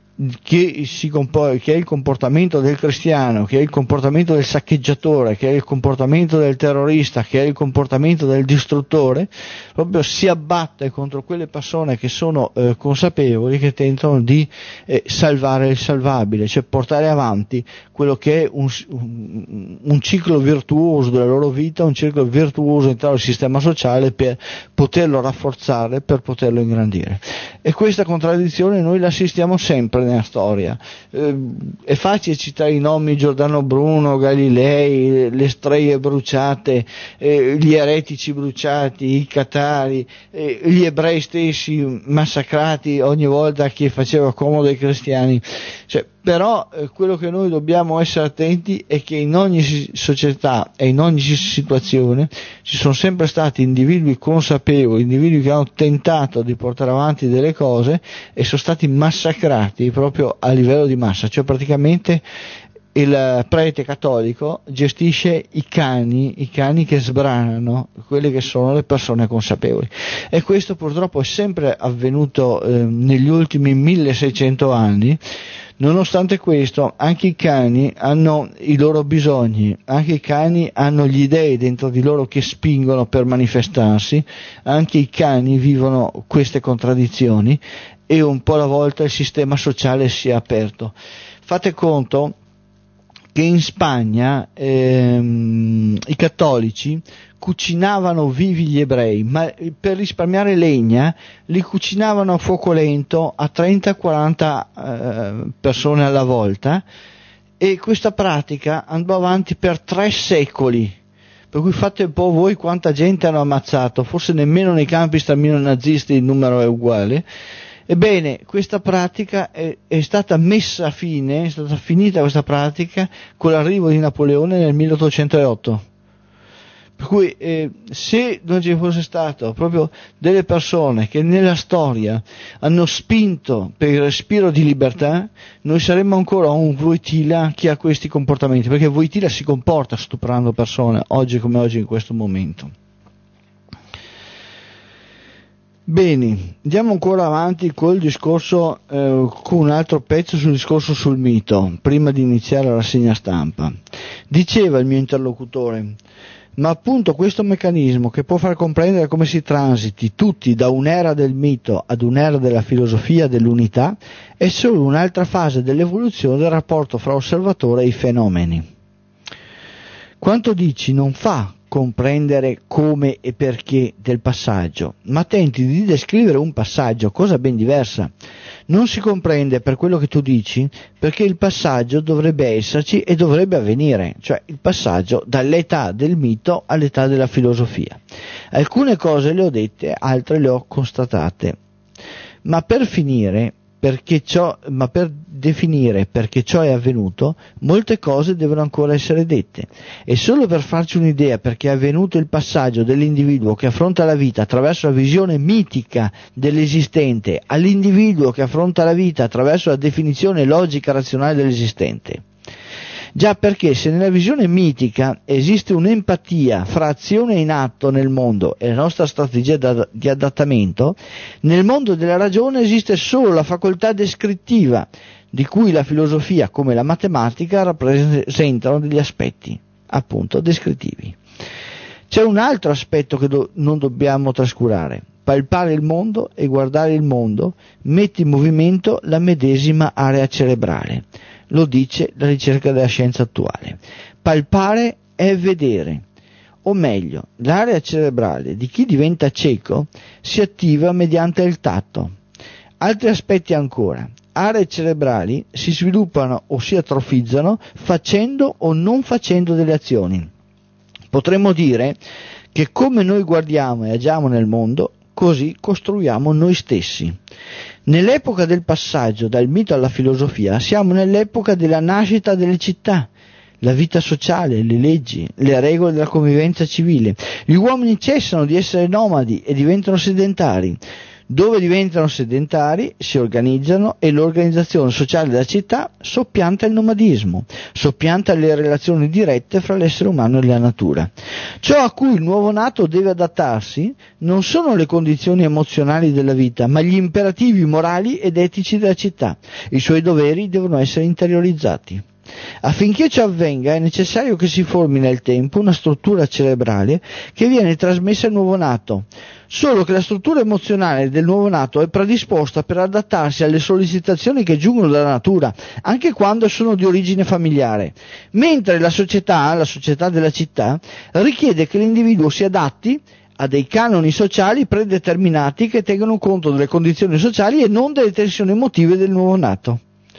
A: che è il comportamento del cristiano, che è il comportamento del saccheggiatore, che è il comportamento del terrorista, che è il comportamento del distruttore, proprio si abbatte contro quelle persone che sono consapevoli, che tentano di salvare il salvabile, cioè portare avanti quello che è un ciclo virtuoso della loro vita, un ciclo virtuoso all'interno del sistema sociale, per poterlo rafforzare, per poterlo ingrandire. E questa contraddizione noi la assistiamo sempre nella storia. È facile citare i nomi: Giordano Bruno, Galilei, le streghe bruciate, gli eretici bruciati, i catari, gli ebrei stessi massacrati ogni volta che faceva comodo ai cristiani. Però quello che noi dobbiamo essere attenti è che in ogni società e in ogni situazione ci sono sempre stati individui consapevoli, individui che hanno tentato di portare avanti delle cose e sono stati massacrati proprio a livello di massa. Cioè praticamente il prete cattolico gestisce i cani che sbranano quelle che sono le persone consapevoli, e questo purtroppo è sempre avvenuto negli ultimi 1600 anni. Nonostante questo, anche i cani hanno i loro bisogni, anche i cani hanno gli dei dentro di loro che spingono per manifestarsi, anche i cani vivono queste contraddizioni, e un po' alla volta il sistema sociale si è aperto. Fate conto che in Spagna i cattolici cucinavano vivi gli ebrei, ma per risparmiare legna li cucinavano a fuoco lento a 30-40 persone alla volta, e questa pratica andò avanti per 3 secoli. Per cui fate un po' voi quanta gente hanno ammazzato, forse nemmeno nei campi sterminio nazisti il numero è uguale. Ebbene, questa pratica è stata messa a fine, è stata finita questa pratica con l'arrivo di Napoleone nel 1808. Per cui se non ci fosse stato proprio delle persone che nella storia hanno spinto per il respiro di libertà, noi saremmo ancora un Wojtyla che ha questi comportamenti, perché Wojtyla si comporta stuprando persone, oggi come oggi in questo momento. Bene, andiamo ancora avanti col discorso, con un altro pezzo sul discorso sul mito, prima di iniziare la rassegna stampa. Diceva il mio interlocutore: ma appunto questo meccanismo che può far comprendere come si transiti tutti da un'era del mito ad un'era della filosofia dell'unità è solo un'altra fase dell'evoluzione del rapporto fra osservatore e i fenomeni. Quanto dici non fa comprendere come e perché del passaggio, ma tenti di descrivere un passaggio, cosa ben diversa. Non si comprende per quello che tu dici, perché il passaggio dovrebbe esserci e dovrebbe avvenire, cioè il passaggio dall'età del mito all'età della filosofia. Alcune cose le ho dette, altre le ho constatate, ma per definire perché ciò è avvenuto, molte cose devono ancora essere dette, e solo per farci un'idea perché è avvenuto il passaggio dell'individuo che affronta la vita attraverso la visione mitica dell'esistente all'individuo che affronta la vita attraverso la definizione logica razionale dell'esistente. Già perché se nella visione mitica esiste un'empatia fra azione in atto nel mondo e la nostra strategia di adattamento, nel mondo della ragione esiste solo la facoltà descrittiva, di cui la filosofia come la matematica rappresentano degli aspetti, appunto, descrittivi. C'è un altro aspetto che non dobbiamo trascurare. Palpare il mondo e guardare il mondo mette in movimento la medesima area cerebrale. Lo dice la ricerca della scienza attuale. Palpare è vedere, o meglio, l'area cerebrale di chi diventa cieco si attiva mediante il tatto. Altri aspetti ancora. Aree cerebrali si sviluppano o si atrofizzano facendo o non facendo delle azioni. Potremmo dire che come noi guardiamo e agiamo nel mondo, così costruiamo noi stessi. Nell'epoca del passaggio dal mito alla filosofia siamo nell'epoca della nascita delle città, la vita sociale, le leggi, le regole della convivenza civile. Gli uomini cessano di essere nomadi e diventano sedentari. Dove diventano sedentari si organizzano e l'organizzazione sociale della città soppianta il nomadismo, soppianta le relazioni dirette fra l'essere umano e la natura. Ciò a cui il nuovo nato deve adattarsi non sono le condizioni emozionali della vita, ma gli imperativi morali ed etici della città. I suoi doveri devono essere interiorizzati. Affinché ciò avvenga è necessario che si formi nel tempo una struttura cerebrale che viene trasmessa al nuovo nato. Solo che la struttura emozionale del nuovo nato è predisposta per adattarsi alle sollecitazioni che giungono dalla natura, anche quando sono di origine familiare, mentre la società della città, richiede che l'individuo si adatti a dei canoni sociali predeterminati che tengono conto delle condizioni sociali e non delle tensioni emotive del nuovo nato.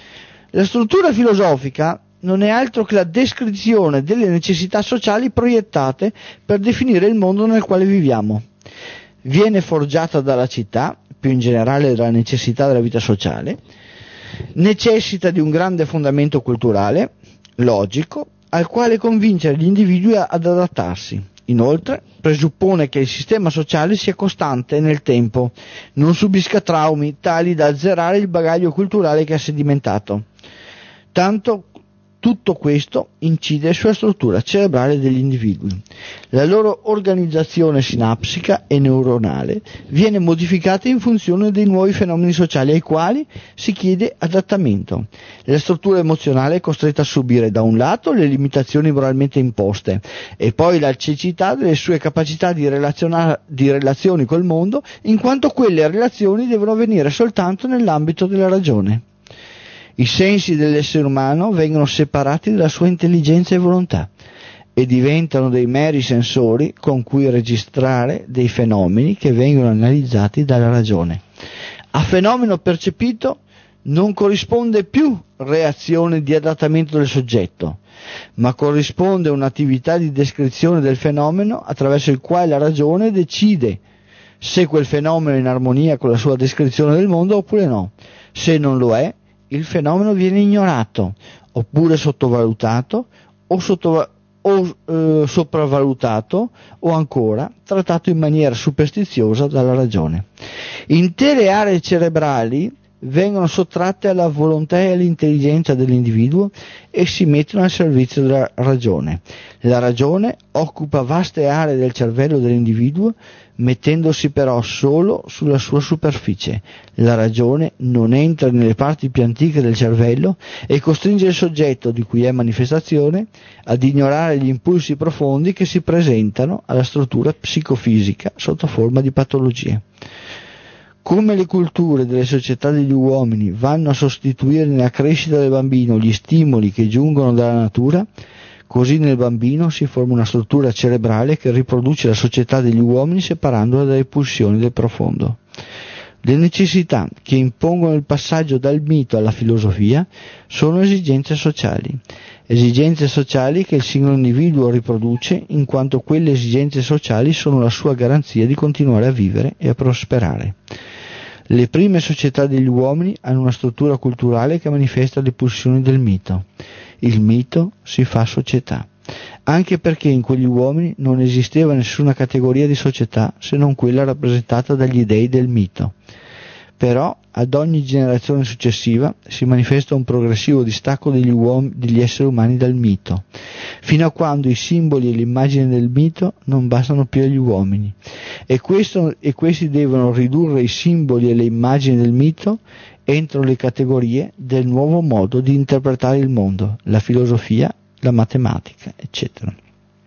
A: La struttura filosofica non è altro che la descrizione delle necessità sociali proiettate per definire il mondo nel quale viviamo. Viene forgiata dalla città, più in generale dalla necessità della vita sociale, necessita di un grande fondamento culturale, logico, al quale convincere gli individui ad adattarsi. Inoltre, presuppone che il sistema sociale sia costante nel tempo, non subisca traumi tali da azzerare il bagaglio culturale che ha sedimentato. Tutto questo incide sulla struttura cerebrale degli individui. La loro organizzazione sinapsica e neuronale viene modificata in funzione dei nuovi fenomeni sociali ai quali si chiede adattamento. La struttura emozionale è costretta a subire da un lato le limitazioni moralmente imposte e poi la cecità delle sue capacità di relazioni col mondo, in quanto quelle relazioni devono avvenire soltanto nell'ambito della ragione. I sensi dell'essere umano vengono separati dalla sua intelligenza e volontà. e diventano dei meri sensori con cui registrare dei fenomeni che vengono analizzati dalla ragione. A fenomeno percepito non corrisponde più reazione di adattamento del soggetto, ma corrisponde un'attività di descrizione del fenomeno attraverso il quale la ragione decide se quel fenomeno è in armonia con la sua descrizione del mondo oppure no. Se non lo è, il fenomeno viene ignorato, oppure sottovalutato o sopravvalutato, o ancora trattato in maniera superstiziosa dalla ragione. Intere aree cerebrali vengono sottratte alla volontà e all'intelligenza dell'individuo e si mettono al servizio della ragione. La ragione occupa vaste aree del cervello dell'individuo, mettendosi però solo sulla sua superficie. La ragione non entra nelle parti più antiche del cervello e costringe il soggetto, di cui è manifestazione, ad ignorare gli impulsi profondi che si presentano alla struttura psicofisica sotto forma di patologie. Come le culture delle società degli uomini vanno a sostituire nella crescita del bambino gli stimoli che giungono dalla natura, così nel bambino si forma una struttura cerebrale che riproduce la società degli uomini separandola dalle pulsioni del profondo. Le necessità che impongono il passaggio dal mito alla filosofia sono esigenze sociali che il singolo individuo riproduce, in quanto quelle esigenze sociali sono la sua garanzia di continuare a vivere e a prosperare. Le prime società degli uomini hanno una struttura culturale che manifesta le pulsioni del mito. Il mito si fa società, anche perché in quegli uomini non esisteva nessuna categoria di società se non quella rappresentata dagli dei del mito. Però ad ogni generazione successiva si manifesta un progressivo distacco degli esseri umani dal mito, fino a quando i simboli e l'immagine del mito non bastano più agli uomini, e questi devono ridurre i simboli e le immagini del mito entro le categorie del nuovo modo di interpretare il mondo, la filosofia, la matematica, eccetera.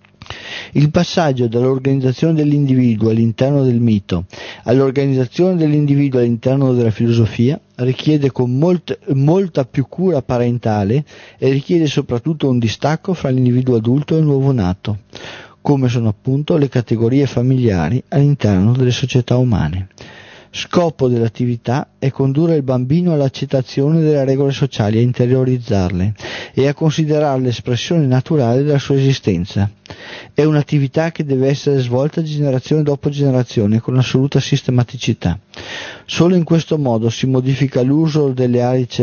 A: Il passaggio dall'organizzazione dell'individuo all'interno del mito all'organizzazione dell'individuo all'interno della filosofia richiede con molta più cura parentale e richiede soprattutto un distacco fra l'individuo adulto e il nuovo nato, come sono appunto le categorie familiari all'interno delle società umane. Scopo dell'attività è condurre il bambino all'accettazione delle regole sociali, a interiorizzarle e a considerarle espressione naturale della sua esistenza. È un'attività che deve essere svolta generazione dopo generazione con assoluta sistematicità. Solo in questo modo si modifica l'uso delle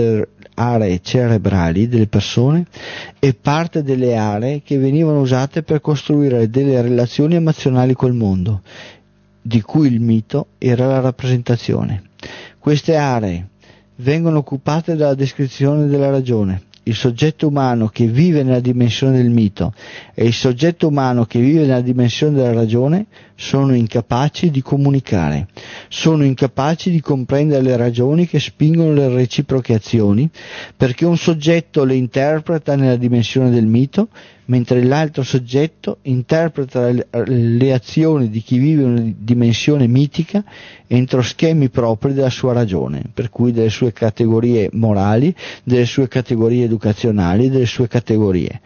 A: aree cerebrali delle persone e parte delle aree che venivano usate per costruire delle relazioni emozionali col mondo, di cui il mito era la rappresentazione. Queste aree vengono occupate dalla descrizione della ragione. Il soggetto umano che vive nella dimensione del mito e il soggetto umano che vive nella dimensione della ragione sono incapaci di comunicare, sono incapaci di comprendere le ragioni che spingono le reciproche azioni, perché un soggetto le interpreta nella dimensione del mito, mentre l'altro soggetto interpreta le azioni di chi vive in una dimensione mitica entro schemi propri della sua ragione, per cui delle sue categorie morali, delle sue categorie educazionali, delle sue categorie.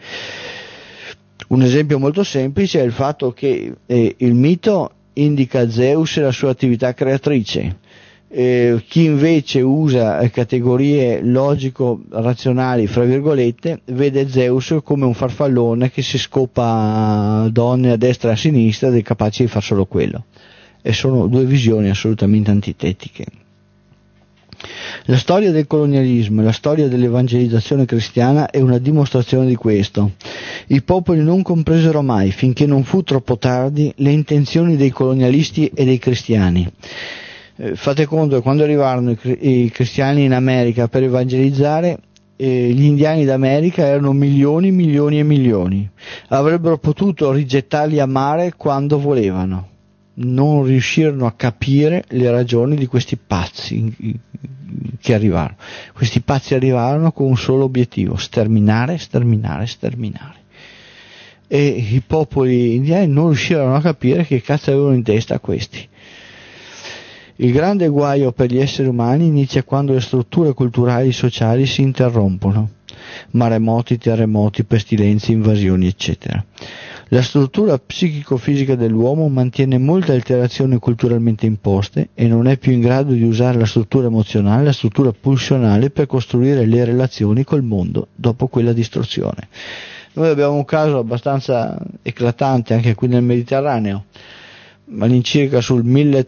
A: Un esempio molto semplice è il fatto che il mito indica Zeus e la sua attività creatrice. Chi invece usa categorie logico-razionali, fra virgolette, vede Zeus come un farfallone che si scopa donne a destra e a sinistra ed è capace di far solo quello. E sono due visioni assolutamente antitetiche. La storia del colonialismo e la storia dell'evangelizzazione cristiana è una dimostrazione di questo. I popoli non compresero mai, finché non fu troppo tardi, le intenzioni dei colonialisti e dei cristiani. Fate conto che quando arrivarono i cristiani in America per evangelizzare, gli indiani d'America erano milioni, milioni e milioni. Avrebbero potuto rigettarli a mare quando volevano. Non riuscirono a capire le ragioni di questi pazzi che arrivarono. Questi pazzi arrivarono con un solo obiettivo: sterminare, sterminare, sterminare. E i popoli indiani non riuscirono a capire che cazzo avevano in testa questi. Il grande guaio per gli esseri umani inizia quando le strutture culturali e sociali si interrompono. maremoti, terremoti, pestilenze, invasioni, eccetera. La struttura psichico-fisica dell'uomo mantiene molte alterazioni culturalmente imposte e non è più in grado di usare la struttura emozionale, la struttura pulsionale per costruire le relazioni col mondo dopo quella distruzione. Noi abbiamo un caso abbastanza eclatante anche qui nel Mediterraneo. All'incirca sul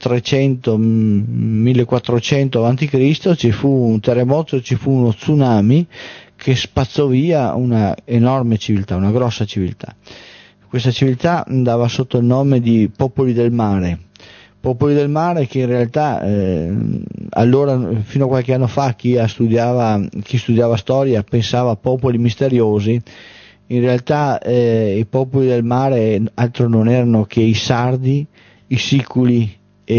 A: 1300-1400 a.C. ci fu un terremoto, ci fu uno tsunami che spazzò via una enorme civiltà, una grossa civiltà. Questa civiltà andava sotto il nome di popoli del mare che in realtà allora, fino a qualche anno fa, chi studiava storia pensava a popoli misteriosi. In realtà i popoli del mare altro non erano che i Sardi, i Siculi e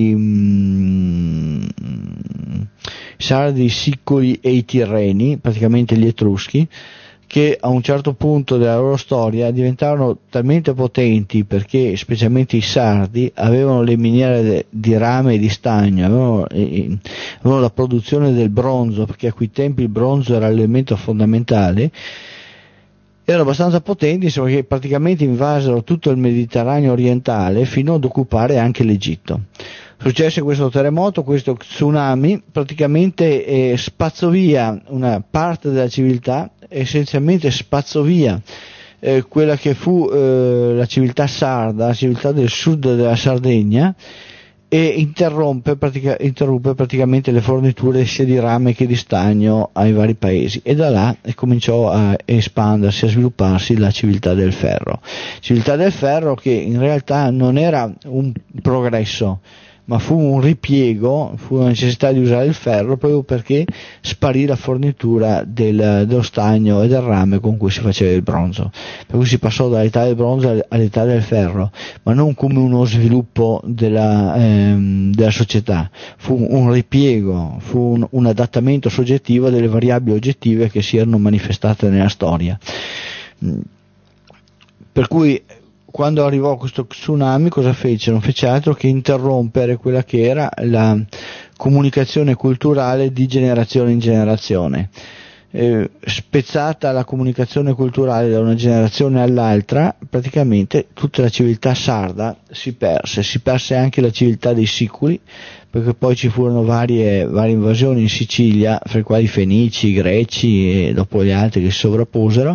A: i Tirreni, praticamente gli Etruschi, che a un certo punto della loro storia diventarono talmente potenti, perché specialmente i Sardi avevano le miniere di rame e di stagno, avevano la produzione del bronzo, perché a quei tempi il bronzo era l'elemento fondamentale. Erano abbastanza potenti, insomma, che praticamente invasero tutto il Mediterraneo orientale fino ad occupare anche l'Egitto. Successe questo terremoto, questo tsunami, praticamente spazzò via una parte della civiltà, essenzialmente spazzò via quella che fu la civiltà sarda, la civiltà del sud della Sardegna, e interruppe praticamente le forniture sia di rame che di stagno ai vari paesi, e da là cominciò a espandersi, a svilupparsi la civiltà del ferro che in realtà non era un progresso, ma fu un ripiego, fu la necessità di usare il ferro proprio perché sparì la fornitura dello stagno e del rame con cui si faceva il bronzo, per cui si passò dall'età del bronzo all'età del ferro, ma non come uno sviluppo della società. Fu un ripiego, fu un adattamento soggettivo delle variabili oggettive che si erano manifestate nella storia. Per cui quando arrivò questo tsunami, cosa fece? Non fece altro che interrompere quella che era la comunicazione culturale di generazione in generazione. Spezzata la comunicazione culturale da una generazione all'altra, praticamente tutta la civiltà sarda si perse anche la civiltà dei Siculi, perché poi ci furono varie invasioni in Sicilia, fra i quali i Fenici, i Greci e dopo gli altri che si sovrapposero,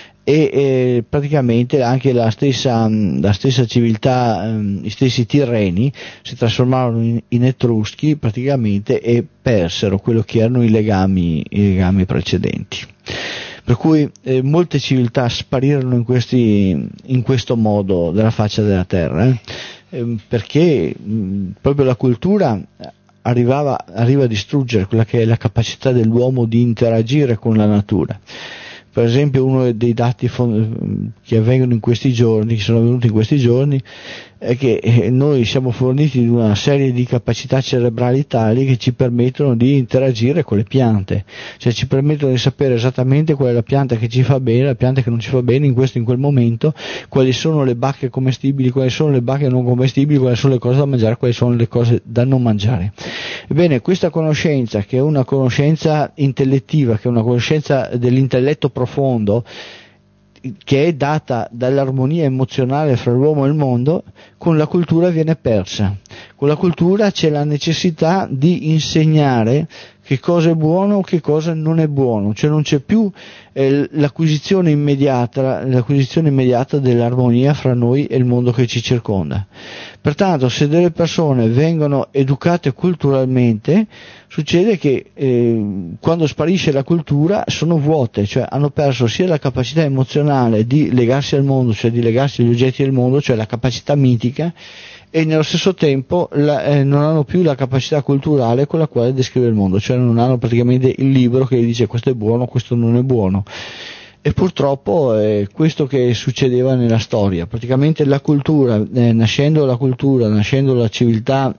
A: e praticamente anche la stessa civiltà, gli stessi Tirreni si trasformarono in Etruschi praticamente e persero quello che erano i legami precedenti. Per cui molte civiltà sparirono in questo modo dalla faccia della terra, perché proprio la cultura arriva a distruggere quella che è la capacità dell'uomo di interagire con la natura. Per esempio, uno dei dati che avvengono in questi giorni, che sono avvenuti in questi giorni, è che noi siamo forniti di una serie di capacità cerebrali tali che ci permettono di interagire con le piante, cioè ci permettono di sapere esattamente qual è la pianta che ci fa bene, la pianta che non ci fa bene in quel momento, quali sono le bacche commestibili, quali sono le bacche non commestibili, quali sono le cose da mangiare, quali sono le cose da non mangiare. Ebbene, questa conoscenza, che è una conoscenza intellettiva, che è una conoscenza dell'intelletto profondo, che è data dall'armonia emozionale fra l'uomo e il mondo, con la cultura viene persa. Con la cultura c'è la necessità di insegnare che cosa è buono o che cosa non è buono, cioè non c'è più l'acquisizione immediata dell'armonia fra noi e il mondo che ci circonda. Pertanto, se delle persone vengono educate culturalmente, succede che quando sparisce la cultura sono vuote, cioè hanno perso sia la capacità emozionale di legarsi al mondo, cioè di legarsi agli oggetti del mondo, cioè la capacità mitica, e nello stesso tempo non hanno più la capacità culturale con la quale descrivere il mondo, cioè non hanno praticamente il libro che dice questo è buono, questo non è buono. E purtroppo è questo che succedeva nella storia. Praticamente la cultura, nascendo la civiltà,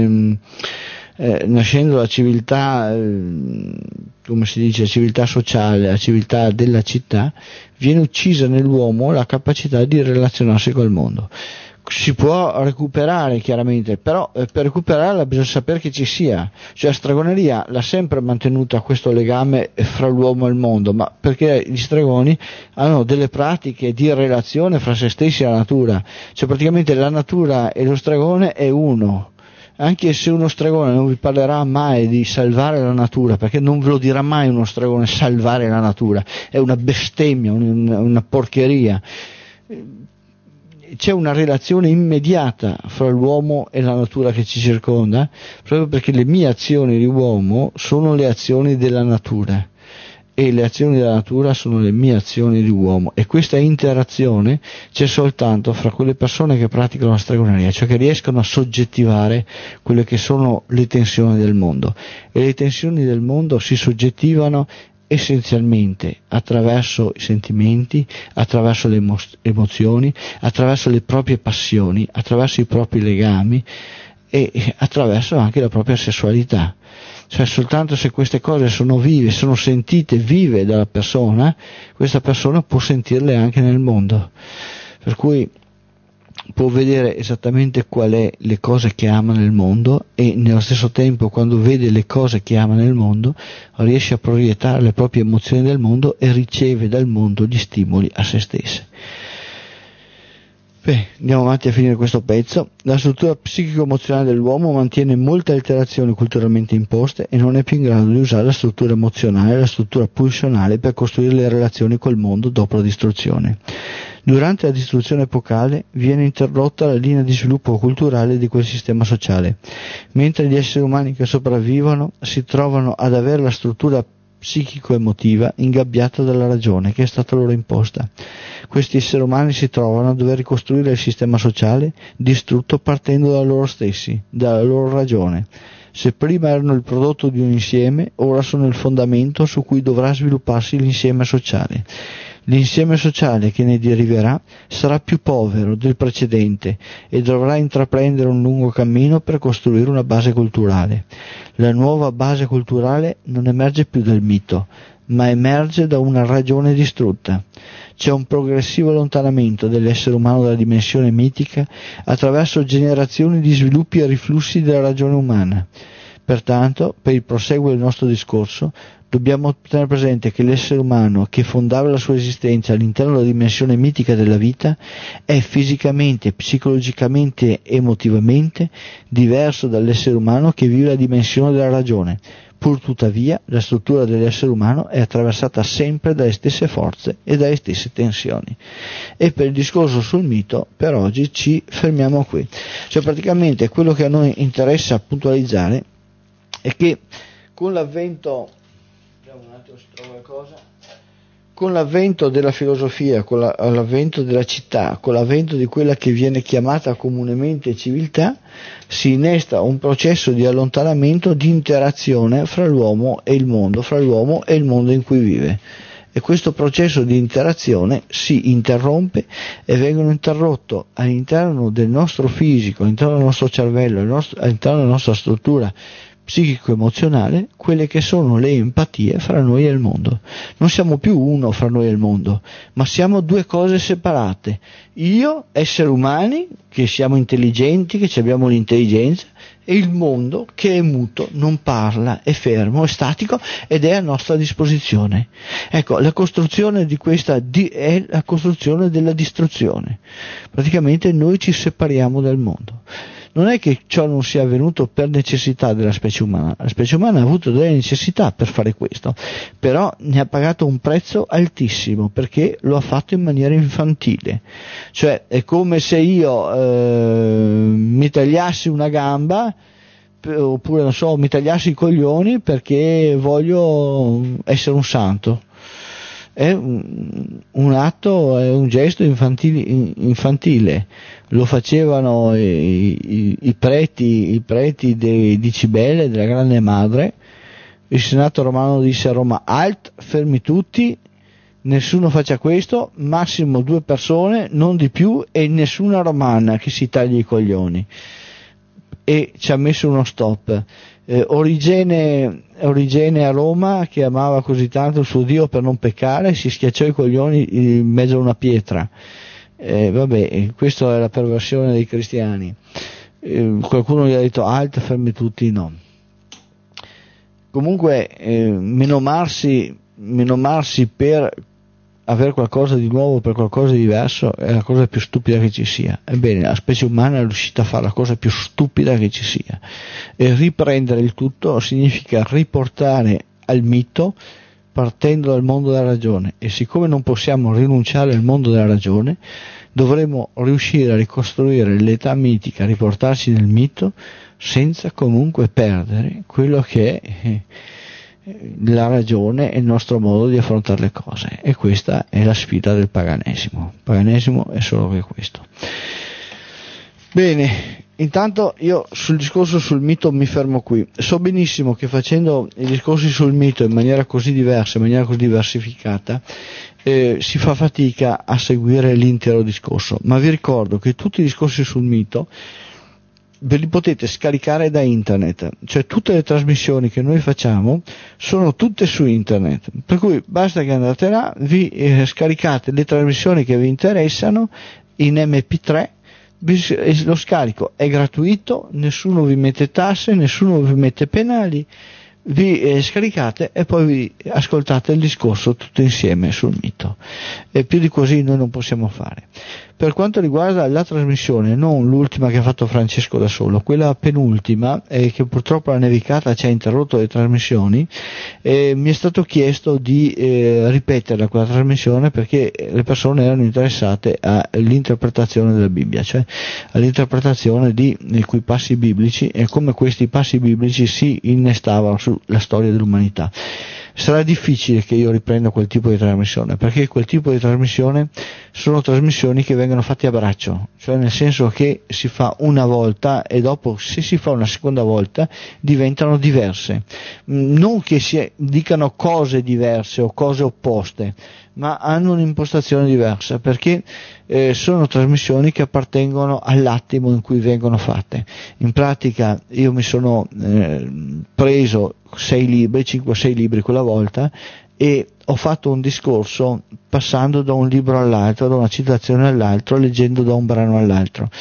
A: come si dice, la civiltà sociale, la civiltà della città, viene uccisa nell'uomo la capacità di relazionarsi col mondo. si può recuperare chiaramente, però per recuperarla bisogna sapere che ci sia, cioè la stregoneria l'ha sempre mantenuta questo legame fra l'uomo e il mondo, ma perché gli stregoni hanno delle pratiche di relazione fra se stessi e la natura, cioè praticamente la natura e lo stregone è uno. Anche se uno stregone non vi parlerà mai di salvare la natura, perché non ve lo dirà mai uno stregone salvare la natura, è una bestemmia, una porcheria. C'è una relazione immediata fra l'uomo e la natura che ci circonda, proprio perché le mie azioni di uomo sono le azioni della natura e le azioni della natura sono le mie azioni di uomo, e questa interazione c'è soltanto fra quelle persone che praticano la stregoneria, cioè che riescono a soggettivare quelle che sono le tensioni del mondo, e le tensioni del mondo si soggettivano essenzialmente attraverso i sentimenti, attraverso le emozioni, attraverso le proprie passioni, attraverso i propri legami e attraverso anche la propria sessualità. Cioè soltanto se queste cose sono vive, sono sentite vive dalla persona, questa persona può sentirle anche nel mondo, per cui può vedere esattamente qual è le cose che ama nel mondo, e nello stesso tempo, quando vede le cose che ama nel mondo, riesce a proiettare le proprie emozioni del mondo e riceve dal mondo gli stimoli a se stesse. Beh, andiamo avanti a finire questo pezzo. La struttura psichico-emozionale dell'uomo mantiene molte alterazioni culturalmente imposte e non è più in grado di usare la struttura emozionale e la struttura pulsionale per costruire le relazioni col mondo dopo la distruzione. Durante la distruzione epocale viene interrotta la linea di sviluppo culturale di quel sistema sociale, mentre gli esseri umani che sopravvivono si trovano ad avere la struttura psichico-emotiva ingabbiata dalla ragione che è stata loro imposta. Questi esseri umani si trovano a dover ricostruire il sistema sociale distrutto partendo da loro stessi, dalla loro ragione. Se prima erano il prodotto di un insieme, ora sono il fondamento su cui dovrà svilupparsi l'insieme sociale. L'insieme sociale che ne deriverà sarà più povero del precedente e dovrà intraprendere un lungo cammino per costruire una base culturale. La nuova base culturale non emerge più dal mito, ma emerge da una ragione distrutta. C'è un progressivo allontanamento dell'essere umano dalla dimensione mitica attraverso generazioni di sviluppi e riflussi della ragione umana. Pertanto, per il proseguo del nostro discorso, dobbiamo tenere presente che l'essere umano che fondava la sua esistenza all'interno della dimensione mitica della vita è fisicamente, psicologicamente, emotivamente diverso dall'essere umano che vive la dimensione della ragione. Pur tuttavia, la struttura dell'essere umano è attraversata sempre dalle stesse forze e dalle stesse tensioni. E per il discorso sul mito, per oggi ci fermiamo qui. Cioè praticamente quello che a noi interessa puntualizzare è che con l'avvento, vediamo un attimo se trovo qualcosa, con l'avvento della filosofia, con l'avvento della città, con l'avvento di quella che viene chiamata comunemente civiltà, si innesta un processo di allontanamento, di interazione fra l'uomo e il mondo, fra l'uomo e il mondo in cui vive. E questo processo di interazione si interrompe e vengono interrotto all'interno del nostro fisico, all'interno del nostro cervello, all'interno della nostra struttura psichico-emozionale, quelle che sono le empatie fra noi e il mondo. Non siamo più uno fra noi e il mondo, ma siamo due cose separate. Io, esseri umani, che siamo intelligenti, che abbiamo l'intelligenza, e il mondo che è muto, non parla, è fermo, è statico ed è a nostra disposizione. Ecco, la costruzione di questa è la costruzione della distruzione. Praticamente noi ci separiamo dal mondo. Non è che ciò non sia avvenuto per necessità della specie umana, la specie umana ha avuto delle necessità per fare questo, però ne ha pagato un prezzo altissimo perché lo ha fatto in maniera infantile, cioè è come se io mi tagliassi una gamba, oppure non so, mi tagliassi i coglioni perché voglio essere un santo. È un atto, è un gesto infantile. Lo facevano i preti di Cibele, della Grande Madre. Il Senato romano disse a Roma: alt, fermi tutti, nessuno faccia questo, massimo 2 persone, non di più, e nessuna romana che si tagli i coglioni. E ci ha messo uno stop. Origene a Roma, che amava così tanto il suo Dio per non peccare, si schiacciò i coglioni in mezzo a una pietra, Vabbè, questa è la perversione dei cristiani. Qualcuno gli ha detto alt, fermi tutti, no. Comunque menomarsi per avere qualcosa di nuovo, per qualcosa di diverso, è la cosa più stupida che ci sia. Ebbene, la specie umana è riuscita a fare la cosa più stupida che ci sia, e riprendere il tutto significa riportare al mito partendo dal mondo della ragione, e siccome non possiamo rinunciare al mondo della ragione, dovremo riuscire a ricostruire l'età mitica, a riportarci nel mito senza comunque perdere quello che è la ragione e il nostro modo di affrontare le cose, e questa è la sfida del paganesimo. Il paganesimo è solo che questo. Bene, intanto io sul discorso sul mito mi fermo qui. So benissimo che facendo i discorsi sul mito in maniera così diversa, in maniera così diversificata, si fa fatica a seguire l'intero discorso, ma vi ricordo che tutti i discorsi sul mito ve li potete scaricare da internet, cioè tutte le trasmissioni che noi facciamo sono tutte su internet, per cui basta che andate là, vi scaricate le trasmissioni che vi interessano in MP3, lo scarico è gratuito, nessuno vi mette tasse, nessuno vi mette penali, vi scaricate e poi vi ascoltate il discorso tutto insieme sul mito, e più di così noi non possiamo fare. Per quanto riguarda la trasmissione, non l'ultima che ha fatto Francesco da solo, quella penultima, che purtroppo la nevicata ci ha interrotto le trasmissioni, mi è stato chiesto di ripeterla quella trasmissione, perché le persone erano interessate all'interpretazione della Bibbia, cioè all'interpretazione di quei passi biblici e come questi passi biblici si innestavano sulla storia dell'umanità. Sarà difficile che io riprenda quel tipo di trasmissione, perché quel tipo di trasmissione sono trasmissioni che vengono fatte a braccio, cioè nel senso che si fa una volta e dopo, se si fa una seconda volta, diventano diverse. Non che si dicano cose diverse o cose opposte, ma hanno un'impostazione diversa, perché sono trasmissioni che appartengono all'attimo in cui vengono fatte. In pratica io mi sono preso 5 o 6 libri quella volta, e ho fatto un discorso passando da un libro all'altro, da una citazione all'altro, leggendo da un brano all'altro.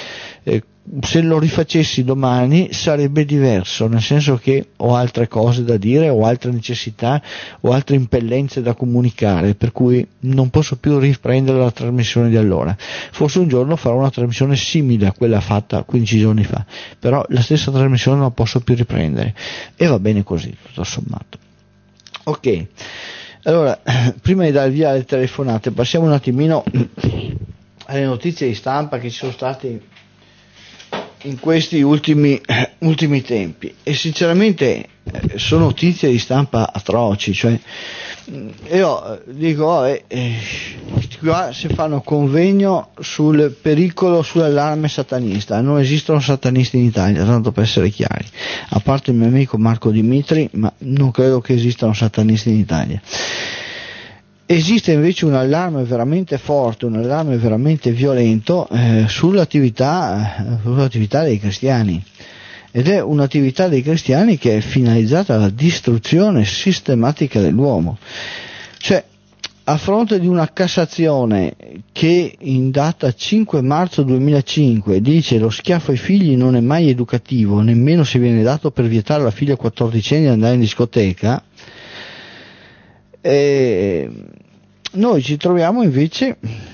A: Se lo rifacessi domani sarebbe diverso, nel senso che ho altre cose da dire, ho altre necessità, ho altre impellenze da comunicare, per cui non posso più riprendere la trasmissione di allora. Forse un giorno farò una trasmissione simile a quella fatta 15 giorni fa, però la stessa trasmissione non la posso più riprendere, e va bene così, tutto sommato. Ok, allora, prima di dare via alle telefonate, passiamo un attimino alle notizie di stampa che ci sono state in questi ultimi tempi, e sinceramente sono notizie di stampa atroci. Cioè io dico qua si fanno convegno sul pericolo, sull'allarme satanista. Non esistono satanisti in Italia, tanto per essere chiari, a parte il mio amico Marco Dimitri, ma non credo che esistano satanisti in Italia. Esiste invece un allarme veramente forte, un allarme veramente violento sull'attività dei cristiani, ed è un'attività dei cristiani che è finalizzata alla distruzione sistematica dell'uomo. Cioè, a fronte di una Cassazione che in data 5 marzo 2005 dice: lo schiaffo ai figli non è mai educativo, nemmeno se viene dato per vietare alla figlia 14enne di andare in discoteca, noi ci troviamo invece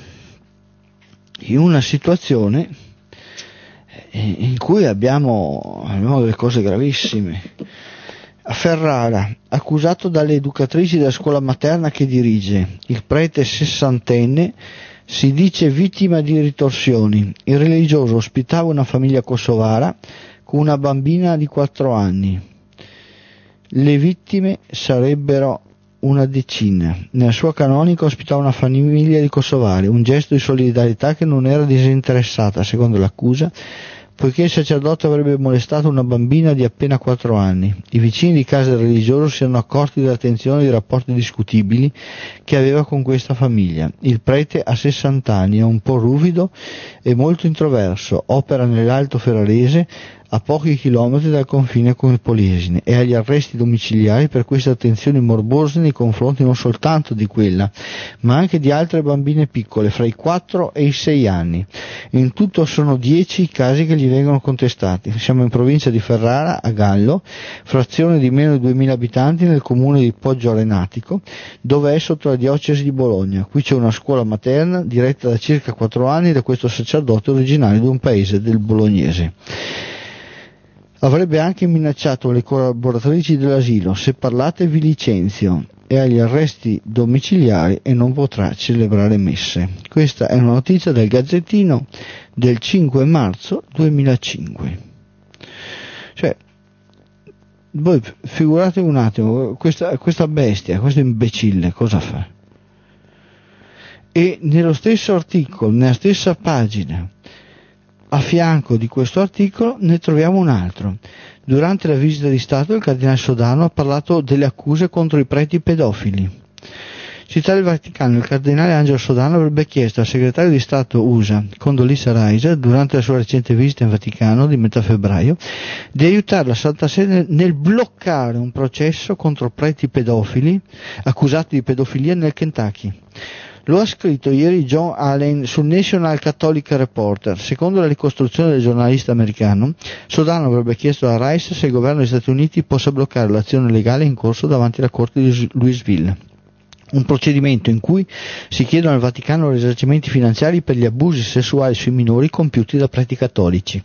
A: in una situazione in cui abbiamo delle cose gravissime. A Ferrara, accusato dalle educatrici della scuola materna che dirige, il prete 60enne si dice vittima di ritorsioni. Il religioso ospitava una famiglia kosovara con una bambina di 4 anni. Le vittime sarebbero una decina. Nella sua canonica ospitava una famiglia di kosovari, un gesto di solidarietà che non era disinteressata, secondo l'accusa, poiché il sacerdote avrebbe molestato una bambina di appena 4 anni. I vicini di casa del religioso si erano accorti della tensione e dei rapporti discutibili che aveva con questa famiglia. Il prete ha 60 anni, è un po' ruvido e molto introverso, opera nell'Alto Ferrarese, a pochi chilometri dal confine con il Polesine, e agli arresti domiciliari per queste attenzioni morbose nei confronti non soltanto di quella, ma anche di altre bambine piccole, fra i 4 e i 6 anni. In tutto sono 10 i casi che gli vengono contestati. Siamo in provincia di Ferrara, a Gallo, frazione di meno di 2000 abitanti nel comune di Poggio Arenatico, dove è sotto la diocesi di Bologna. Qui c'è una scuola materna diretta da circa 4 anni da questo sacerdote originario di un paese del bolognese. Avrebbe anche minacciato le collaboratrici dell'asilo: se parlate vi licenzio, e agli arresti domiciliari e non potrà celebrare messe. Questa è una notizia del Gazzettino del 5 marzo 2005. Cioè, voi figuratevi un attimo, questa bestia, questo imbecille cosa fa? E nello stesso articolo, nella stessa pagina, a fianco di questo articolo ne troviamo un altro. Durante la visita di Stato il cardinale Sodano ha parlato delle accuse contro i preti pedofili. Città del Vaticano, il cardinale Angelo Sodano avrebbe chiesto al segretario di Stato USA, Condoleezza Rice, durante la sua recente visita in Vaticano di metà febbraio, di aiutare la Santa Sede nel bloccare un processo contro preti pedofili accusati di pedofilia nel Kentucky. Lo ha scritto ieri John Allen sul National Catholic Reporter. Secondo la ricostruzione del giornalista americano, Sodano avrebbe chiesto a Rice se il governo degli Stati Uniti possa bloccare l'azione legale in corso davanti alla Corte di Louisville. Un procedimento in cui si chiedono al Vaticano risarcimenti finanziari per gli abusi sessuali sui minori compiuti da preti cattolici.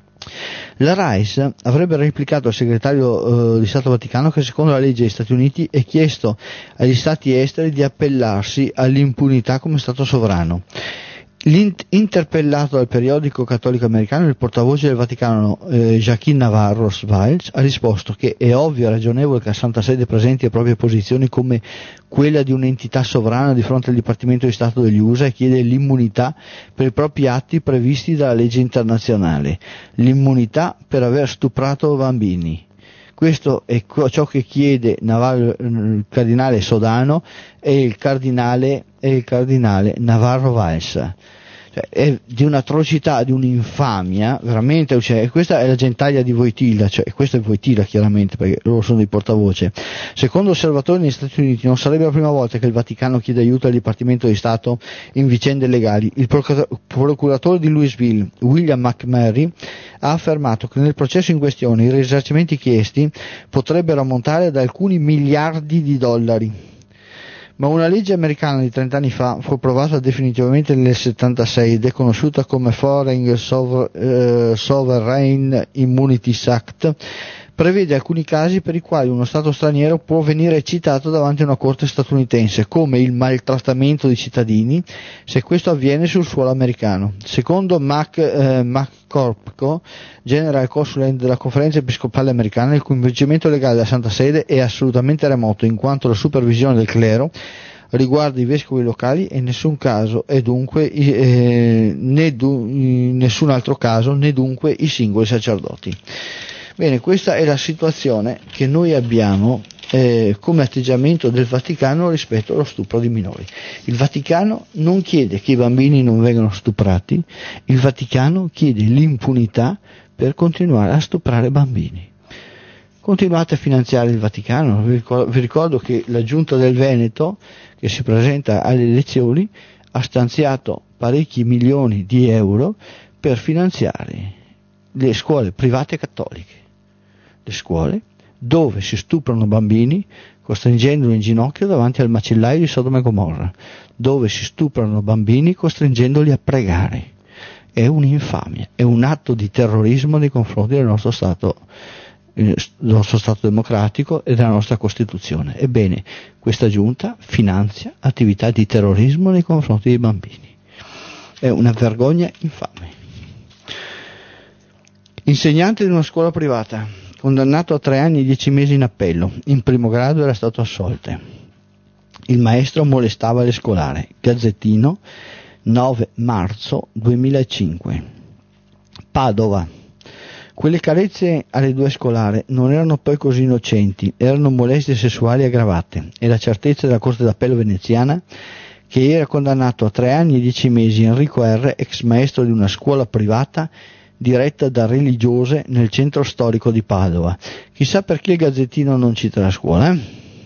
A: La Rice avrebbe replicato al segretario di Stato Vaticano che secondo la legge degli Stati Uniti è chiesto agli stati esteri di appellarsi all'impunità come Stato sovrano. Interpellato dal periodico cattolico americano, il portavoce del Vaticano Joaquín Navarro Valls ha risposto che è ovvio e ragionevole che la Santa Sede presenti le proprie posizioni come quella di un'entità sovrana di fronte al Dipartimento di Stato degli USA e chiede l'immunità per i propri atti previsti dalla legge internazionale, l'immunità per aver stuprato bambini. Questo è ciò che chiede il cardinale Sodano e il cardinale Navarro Valls. Cioè, è di un'atrocità, di un'infamia, veramente, cioè, questa è la gentaglia di Wojtyla, cioè, questo è Wojtyla chiaramente, perché loro sono dei portavoce. Secondo osservatori negli Stati Uniti non sarebbe la prima volta che il Vaticano chiede aiuto al Dipartimento di Stato in vicende legali. Il procuratore di Louisville, William McMurray, ha affermato che nel processo in questione i risarcimenti chiesti potrebbero ammontare ad alcuni miliardi di dollari. Ma una legge americana di 30 anni fa fu approvata definitivamente nel 76 ed è conosciuta come Foreign Sovereign Immunities Act. Prevede alcuni casi per i quali uno Stato straniero può venire citato davanti a una corte statunitense, come il maltrattamento di cittadini, se questo avviene sul suolo americano. Secondo McCorpco, General Consulent della Conferenza Episcopale Americana, il coinvolgimento legale della Santa Sede è assolutamente remoto, in quanto la supervisione del clero riguarda i vescovi locali e in nessun caso e dunque in nessun altro caso né dunque i singoli sacerdoti. Bene, questa è la situazione che noi abbiamo come atteggiamento del Vaticano rispetto allo stupro di minori. Il Vaticano non chiede che i bambini non vengano stuprati, il Vaticano chiede l'impunità per continuare a stuprare bambini. Continuate a finanziare il Vaticano. Vi ricordo che la Giunta del Veneto, che si presenta alle elezioni, ha stanziato parecchi milioni di euro per finanziare le scuole private cattoliche, le scuole dove si stuprano bambini costringendoli in ginocchio davanti al macellaio di Sodoma e Gomorra, dove si stuprano bambini costringendoli a pregare. È un'infamia, è un atto di terrorismo nei confronti del nostro Stato democratico e della nostra Costituzione. Ebbene, questa giunta finanzia attività di terrorismo nei confronti dei bambini. È una vergogna infame. Insegnante di una scuola privata, condannato a 3 anni e 10 mesi in appello, in primo grado era stato assolto. Il maestro molestava le scolare. Gazzettino, 9 marzo 2005. Padova. Quelle carezze alle due scolare non erano poi così innocenti, erano molestie sessuali aggravate, e la certezza della Corte d'Appello veneziana che era condannato a 3 anni e 10 mesi Enrico R., ex maestro di una scuola privata diretta da religiose nel centro storico di Padova. Chissà perché il Gazzettino non cita la scuola.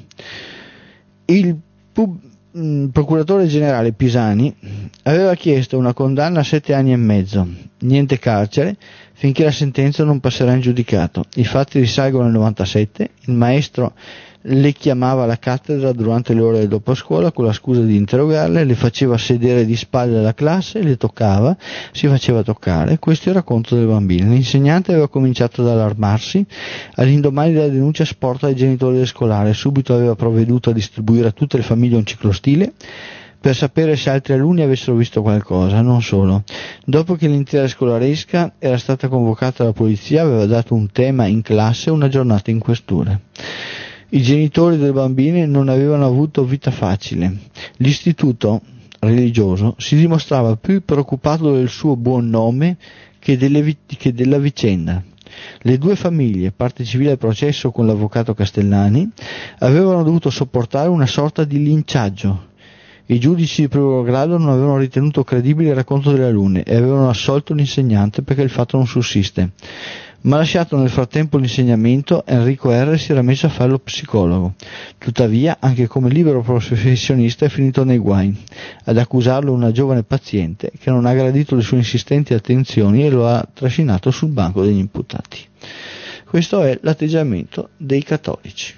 A: Il procuratore generale Pisani aveva chiesto una condanna a 7 anni e mezzo, niente carcere, finché la sentenza non passerà in giudicato. I fatti risalgono al 97, il maestro le chiamava alla cattedra durante le ore del doposcuola con la scusa di interrogarle, le faceva sedere di spalle alla classe, le toccava, si faceva toccare. Questo è il racconto del bambino. L'insegnante aveva cominciato ad allarmarsi all'indomani della denuncia sporta dai genitori del scolare, subito aveva provveduto a distribuire a tutte le famiglie un ciclostile per sapere se altri alunni avessero visto qualcosa. Non solo, dopo che l'intera scolaresca era stata convocata dalla polizia, aveva dato un tema in classe, una giornata in questura. I genitori del bambino non avevano avuto vita facile. L'istituto religioso si dimostrava più preoccupato del suo buon nome che della vicenda. Le due famiglie, parte civile al processo con l'avvocato Castellani, avevano dovuto sopportare una sorta di linciaggio. I giudici di primo grado non avevano ritenuto credibile il racconto delle alunne e avevano assolto l'insegnante perché il fatto non sussiste. Ma lasciato nel frattempo l'insegnamento, Enrico R. si era messo a fare lo psicologo. Tuttavia, anche come libero professionista è finito nei guai. Ad accusarlo una giovane paziente che non ha gradito le sue insistenti attenzioni e lo ha trascinato sul banco degli imputati. Questo è l'atteggiamento dei cattolici.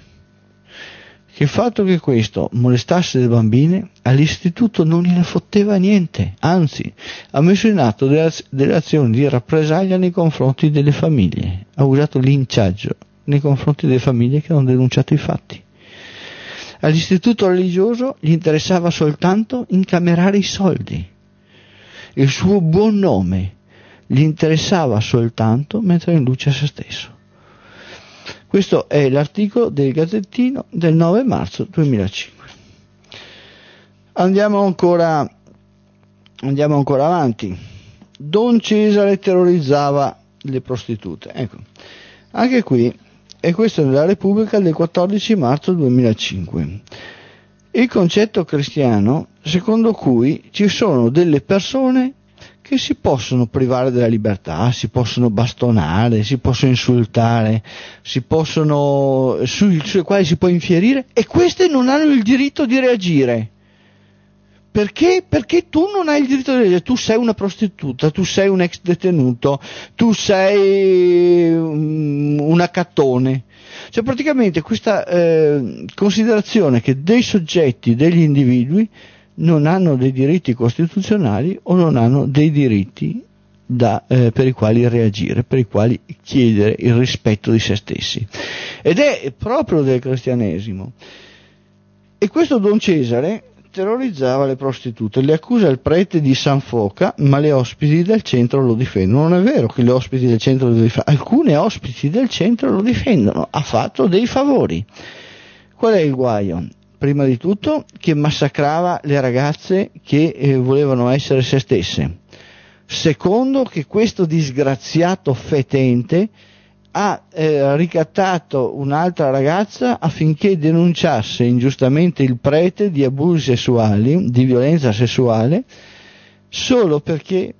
A: Che il fatto che questo molestasse le bambine all'istituto non gliene fotteva niente, anzi ha messo in atto delle azioni di rappresaglia nei confronti delle famiglie, ha usato linciaggio nei confronti delle famiglie che hanno denunciato i fatti. All'istituto religioso gli interessava soltanto incamerare i soldi, il suo buon nome gli interessava soltanto mettere in luce se stesso. Questo è l'articolo del Gazzettino del 9 marzo 2005. Andiamo ancora avanti. Don Cesare terrorizzava le prostitute. Ecco, anche qui, e questo è nella Repubblica del 14 marzo 2005. Il concetto cristiano secondo cui ci sono delle persone che si possono privare della libertà, si possono bastonare, si possono insultare, sui quali si può infierire, e queste non hanno il diritto di reagire. Perché? Perché tu non hai il diritto di reagire, tu sei una prostituta, tu sei un ex detenuto, tu sei un accattone. Cioè praticamente questa considerazione che dei soggetti, degli individui, non hanno dei diritti costituzionali o non hanno dei diritti per i quali reagire, per i quali chiedere il rispetto di se stessi. Ed è proprio del cristianesimo. E questo Don Cesare terrorizzava le prostitute, le accusa il prete di San Foca, ma le ospiti del centro lo difendono. Non è vero che le ospiti del centro lo difendono, alcune ospiti del centro lo difendono, ha fatto dei favori. Qual è il guaio? Prima di tutto che massacrava le ragazze che volevano essere se stesse. Secondo, che questo disgraziato fetente ha ricattato un'altra ragazza affinché denunciasse ingiustamente il prete di abusi sessuali, di violenza sessuale, solo perché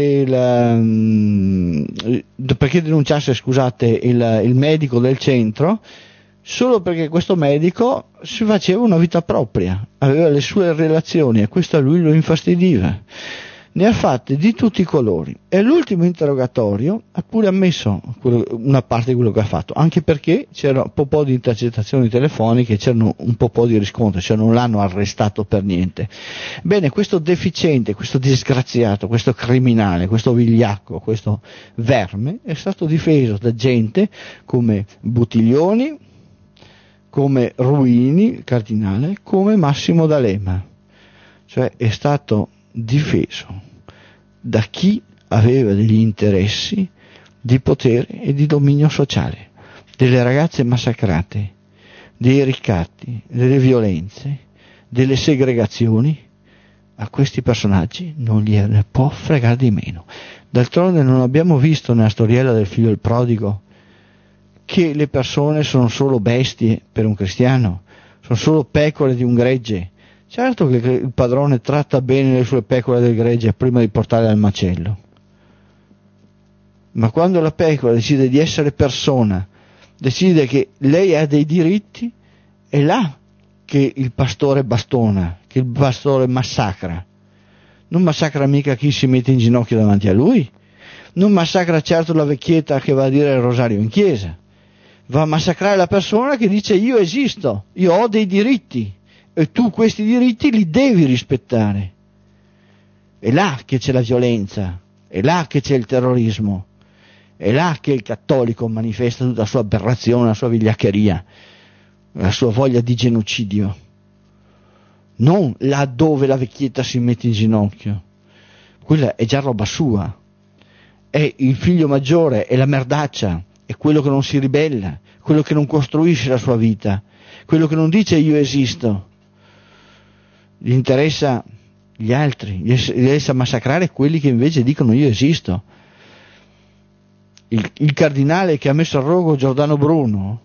A: denunciasse, scusate, il medico del centro, solo perché questo medico si faceva una vita propria, aveva le sue relazioni e questo a lui lo infastidiva. Ne ha fatte di tutti i colori e all'ultimo interrogatorio ha pure ammesso una parte di quello che ha fatto, anche perché c'era un po' di intercettazioni telefoniche, c'erano un po' di riscontri, cioè non l'hanno arrestato per niente. Bene, questo deficiente, questo disgraziato, questo criminale, questo vigliacco, questo verme è stato difeso da gente come Buttiglioni, come Ruini, il cardinale, come Massimo D'Alema, cioè è stato difeso da chi aveva degli interessi di potere e di dominio sociale, delle ragazze massacrate, dei ricatti, delle violenze, delle segregazioni, a questi personaggi non gliene può fregare di meno. D'altronde non abbiamo visto nella storiella del figlio del prodigo che le persone sono solo bestie per un cristiano, sono solo pecore di un gregge. Certo che il padrone tratta bene le sue pecore del gregge prima di portarle al macello, ma quando la pecora decide di essere persona, decide che lei ha dei diritti, è là che il pastore bastona, che il pastore massacra. Non massacra mica chi si mette in ginocchio davanti a lui, non massacra certo la vecchietta che va a dire il rosario in chiesa, va a massacrare la persona che dice io esisto, io ho dei diritti e tu questi diritti li devi rispettare. È là che c'è la violenza, è là che c'è il terrorismo, è là che il cattolico manifesta tutta la sua aberrazione, la sua vigliaccheria, la sua voglia di genocidio. Non là dove la vecchietta si mette in ginocchio, quella è già roba sua, è il figlio maggiore, è la merdaccia, è quello che non si ribella, quello che non costruisce la sua vita, quello che non dice io esisto. Gli interessa gli altri, gli interessa massacrare quelli che invece dicono io esisto. Il cardinale che ha messo a rogo Giordano Bruno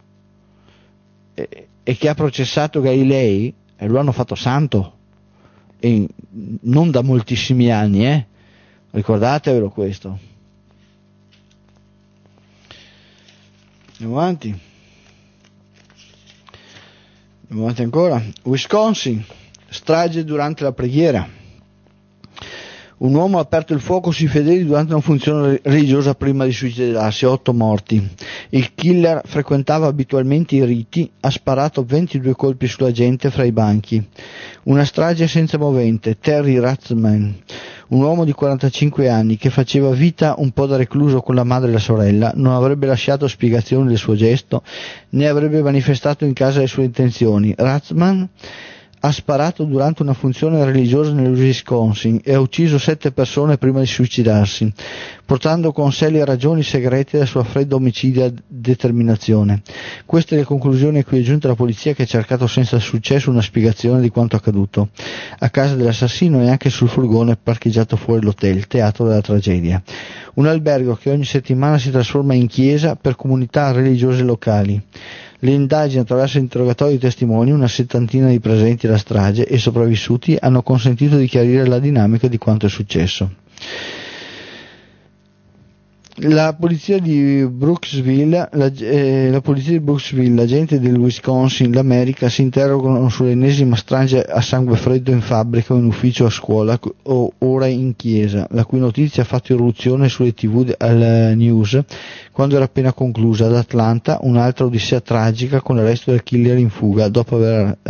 A: e che ha processato Galilei, e lo hanno fatto santo, e non da moltissimi anni, ricordatevelo questo. Andiamo avanti ancora. Wisconsin, strage durante la preghiera. Un uomo ha aperto il fuoco sui fedeli durante una funzione religiosa prima di suicidarsi, 8 morti. Il killer frequentava abitualmente i riti, ha sparato 22 colpi sulla gente fra i banchi. Una strage senza movente. Terry Ratzman, un uomo di 45 anni che faceva vita un po' da recluso con la madre e la sorella, non avrebbe lasciato spiegazioni del suo gesto, né avrebbe manifestato in casa le sue intenzioni. Ratzman ha sparato durante una funzione religiosa nel Wisconsin e ha ucciso 7 persone prima di suicidarsi, portando con sé le ragioni segrete della sua fredda omicidia determinazione. Queste le conclusioni a cui è giunta la polizia, che ha cercato senza successo una spiegazione di quanto accaduto a casa dell'assassino e anche sul furgone parcheggiato fuori l'hotel, teatro della tragedia. Un albergo che ogni settimana si trasforma in chiesa per comunità religiose locali. Le indagini attraverso interrogatori di testimoni, una 70ina di presenti alla strage e sopravvissuti, hanno consentito di chiarire la dinamica di quanto è successo. La polizia di Brooksville, l'agente del Wisconsin, l'America, si interrogano sull'ennesima strage a sangue freddo in fabbrica o in ufficio a scuola o ora in chiesa, la cui notizia ha fatto irruzione sulle TV al news quando era appena conclusa. Ad Atlanta un'altra odissea tragica con l'arresto del killer in fuga dopo aver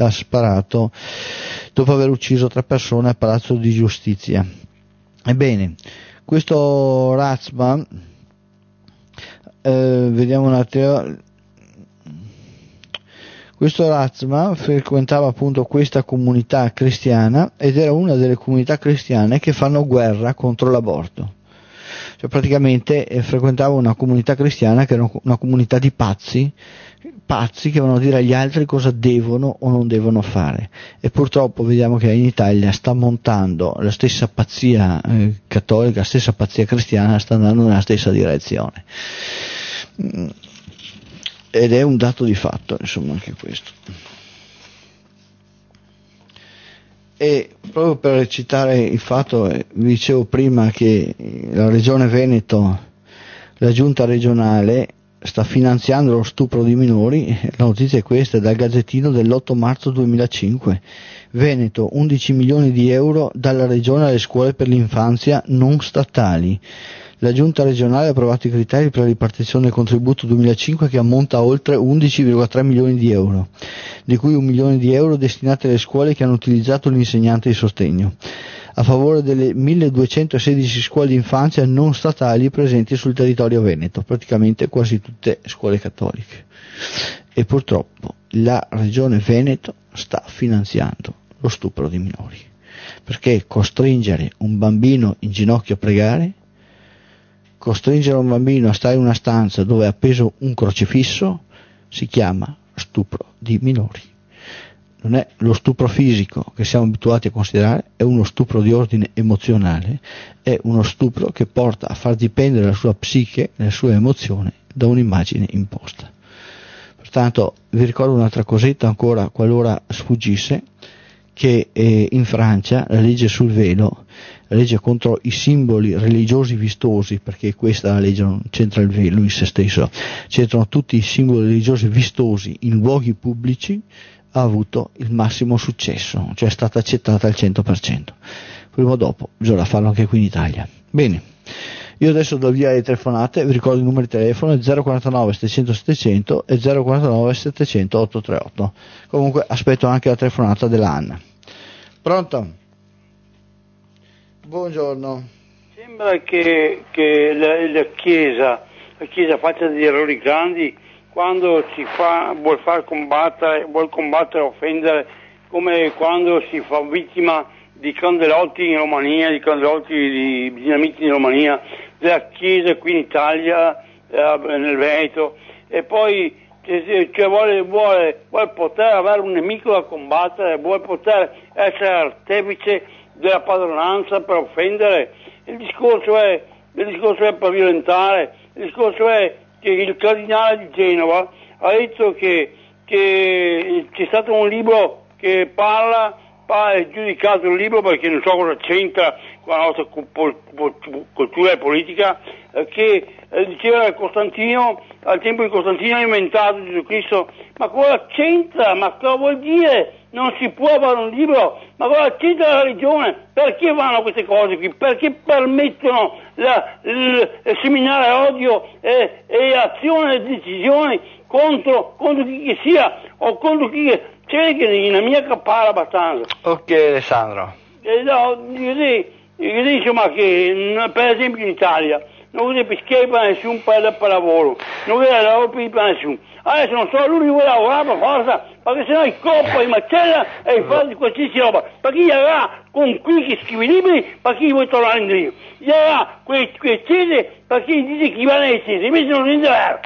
A: ucciso 3 persone al Palazzo di Giustizia. Ebbene, questo Ratzman, vediamo un attimo. Questo Ratzman frequentava appunto questa comunità cristiana ed era una delle comunità cristiane che fanno guerra contro l'aborto. Cioè praticamente frequentava una comunità cristiana che era una comunità di pazzi che vanno a dire agli altri cosa devono o non devono fare, e purtroppo vediamo che in Italia sta montando la stessa pazzia cattolica, la stessa pazzia cristiana, sta andando nella stessa direzione, ed è un dato di fatto, insomma, anche questo. E proprio per citare il fatto, vi dicevo prima che la Regione Veneto, la giunta regionale, sta finanziando lo stupro di minori. La notizia è questa, dal Gazzettino dell'8 marzo 2005. Veneto, 11 milioni di euro dalla regione alle scuole per l'infanzia non statali. La giunta regionale ha approvato i criteri per la ripartizione del contributo 2005, che ammonta a oltre 11,3 milioni di euro, di cui 1 milione di euro destinati alle scuole che hanno utilizzato l'insegnante di sostegno, a favore delle 1216 scuole di infanzia non statali presenti sul territorio veneto, praticamente quasi tutte scuole cattoliche. E purtroppo la regione Veneto sta finanziando lo stupro di minori, perché costringere un bambino in ginocchio a pregare, costringere un bambino a stare in una stanza dove è appeso un crocifisso, si chiama stupro di minori. non è lo stupro fisico che siamo abituati a considerare, è uno stupro di ordine emozionale, è uno stupro che porta a far dipendere la sua psiche, le sue emozioni da un'immagine imposta. Pertanto vi ricordo un'altra cosetta ancora, qualora sfuggisse, che in Francia la legge sul velo, la legge contro i simboli religiosi vistosi, perché questa la legge non c'entra il velo in se stesso, c'entrano tutti i simboli religiosi vistosi in luoghi pubblici, ha avuto il massimo successo, cioè è stata accettata al 100%. Prima o dopo bisogna farlo anche qui in Italia. Bene, io adesso do via le telefonate, vi ricordo i numeri di telefono, 049 700 700 e 049 700 838. Comunque aspetto anche la telefonata dell'Anna. Pronto? Buongiorno.
B: Sembra che la Chiesa faccia degli errori grandi quando vuol combattere, offendere, come quando si fa vittima di candelotti in Romania, di candelotti di dinamiti in Romania, della Chiesa qui in Italia, nel Veneto, e poi vuole poter avere un nemico da combattere, vuole poter essere artefice della padronanza per offendere. Il discorso è per violentare, il discorso è che il cardinale di Genova ha detto che c'è stato un libro che parla, è giudicato il libro perché non so cosa c'entra con la nostra cultura e politica, che diceva Costantino, al tempo di Costantino ha inventato Gesù Cristo, ma cosa c'entra? Ma cosa vuol dire? Non si può fare un libro, ma cosa c'entra la religione? Perché vanno queste cose qui? Perché permettono il seminare odio e azioni e decisioni contro chi che sia, o contro chi che... C'è che nella mia parla abbastanza.
A: Ok Alessandro.
B: Io insomma che per esempio in Italia non vede peschiere per nessuno per lavoro, non vede lavoro per nessuno. Adesso non so, lui vuole lavorare per forza, perché sennò il coppa, il macella e fa di qualsiasi roba. Perché gli avrà con qui che scrive i libri, perché gli vuole tornare indietro. Gli avrà quelle chiese, perché gli dice che va nelle chiese, invece non è vero.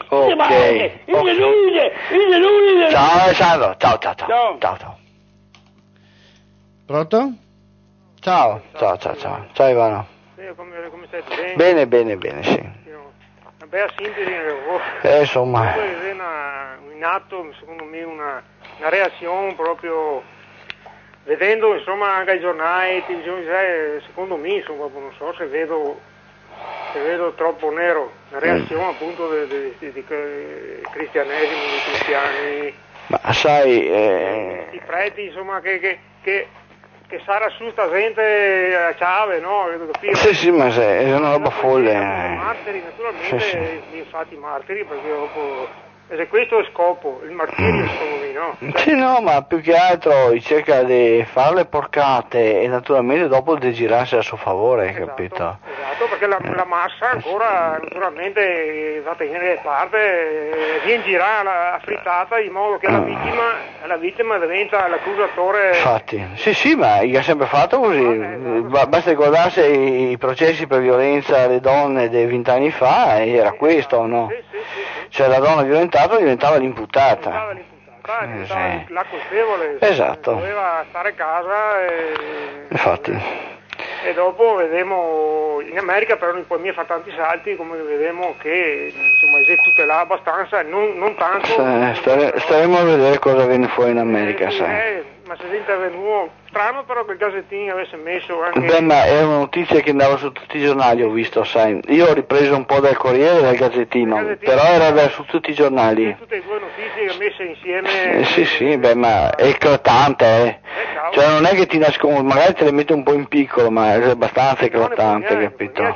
A: Ciao Alessandro, ciao. Pronto? Ciao Ivano.
C: Come stai? Bene,
A: sì.
C: Una bella sintesi
A: insomma.
C: È in atto, secondo me, una reazione proprio, vedendo insomma anche ai giornali, televisioni, secondo me, insomma, non so se vedo troppo nero, una reazione appunto di cristianesimo, di cristiani.
A: Ma sai...
C: I preti, insomma, che sarà su sta gente a chiave, no?
A: Sì, ma è una roba folle.
C: Martiri, naturalmente, sì. Infatti martiri, perché dopo... E questo è il scopo, il martirio secondo me, no?
A: Sì, no, ma più che altro cerca di fare le porcate e naturalmente dopo di girarsi a suo favore,
C: esatto,
A: capito?
C: Esatto, perché la massa ancora naturalmente va a tenere parte, viene girata, affrittata in modo che la vittima diventa l'accusatore.
A: Infatti, sì, ma gli ha sempre fatto così, basta ricordarsi i processi per violenza alle donne dei 20 anni fa e era questo, no?
C: Sì.
A: Cioè la donna violentata diventava l'imputata.
C: Diventava la colpevole.
A: Esatto.
C: Doveva stare a casa
A: Infatti.
C: E dopo vedremo, in America però l'economia fa tanti salti, come vedremo che insomma è tutelato abbastanza, non tanto.
A: Staremo a vedere cosa viene fuori in America, sai.
C: Ma se è intervenuto, strano però che il Gazzettino avesse messo anche...
A: ma è una notizia che andava su tutti i giornali, ho visto, sai. Io ho ripreso un po' dal Corriere e dal Gazzettino, però era su tutti i giornali.
C: Tutte e due notizie messe insieme...
A: Sì, ma è eclatante, Cioè non è che ti nascondo, magari te le mette un po' in piccolo, ma è abbastanza eclatante, capito?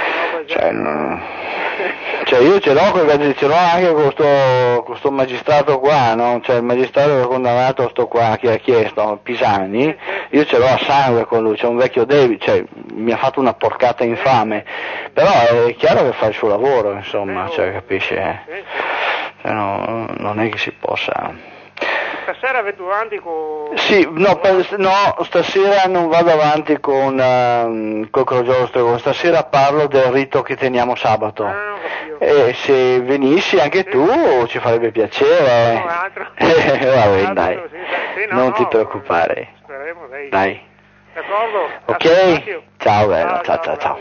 A: Cioè io ce l'ho ce l'ho anche con sto magistrato qua, no? Cioè il magistrato che ha condannato sto qua che ha chiesto, Pisani, io ce l'ho a sangue con lui, c'è un vecchio David, cioè mi ha fatto una porcata infame, però è chiaro che fa il suo lavoro, insomma, cioè capisci? Non è che si possa...
C: Stasera vedo avanti con...
A: Sì, no, stasera non vado avanti con col crogiolo stregone, stasera parlo del rito che teniamo sabato.
C: ho capito.
A: E se venissi anche tu ci farebbe piacere.
C: No, altro.
A: Vabbè, dai,
C: Sì,
A: non ti preoccupare.
C: Speriamo, dai.
A: Dai.
C: D'accordo?
A: Ok? Ciao, bello, ciao.
C: ciao.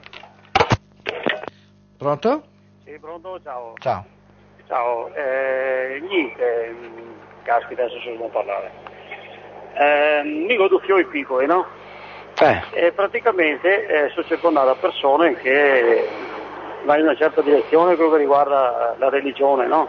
A: Pronto?
C: Sì, pronto, ciao.
A: Ciao.
B: Ciao, niente, caspita, adesso se non parlare. Mi godo fiori piccoli, no? E praticamente sto circondato da persone che vanno in una certa direzione quello che riguarda la religione, no?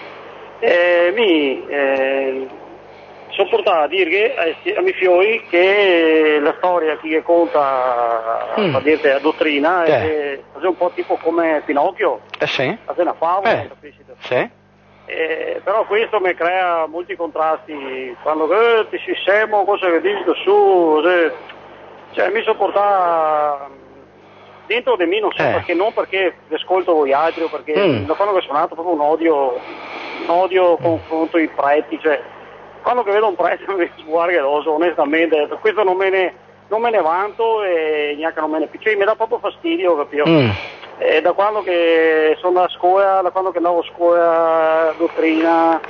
B: Sono portato a dire a miei fioi che la storia che conta per dirti la dottrina è un po' tipo come Pinocchio.
A: Sì.
B: È una favola, capisci?
A: Sì.
B: Però questo mi crea molti contrasti quando ti sistemo, cosa che dici su, cioè mi sono portato dentro di me, non so perché, non perché ascolto gli altri o perché da quando che sono nato proprio un odio confronto ai preti, cioè quando che vedo un prete mi sguardo onestamente, per questo non me ne vanto e neanche non me ne cioè mi dà proprio fastidio, capito? Da quando che sono a scuola, da quando che andavo a scuola, dottrina,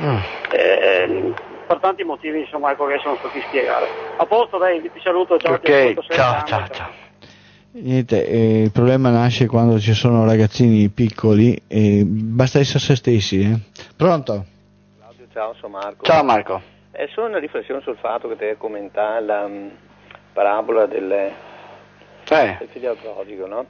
B: per tanti motivi insomma ecco che sono stati spiegare. A posto, dai, ti saluto, ciao.
A: Ok, ciao. Niente, il problema nasce quando ci sono ragazzini piccoli e basta essere se stessi. Pronto?
D: Claudio, ciao, sono Marco.
A: Ciao Marco.
D: È solo una riflessione sul fatto che te commentai la parabola del figlio prodigo, no?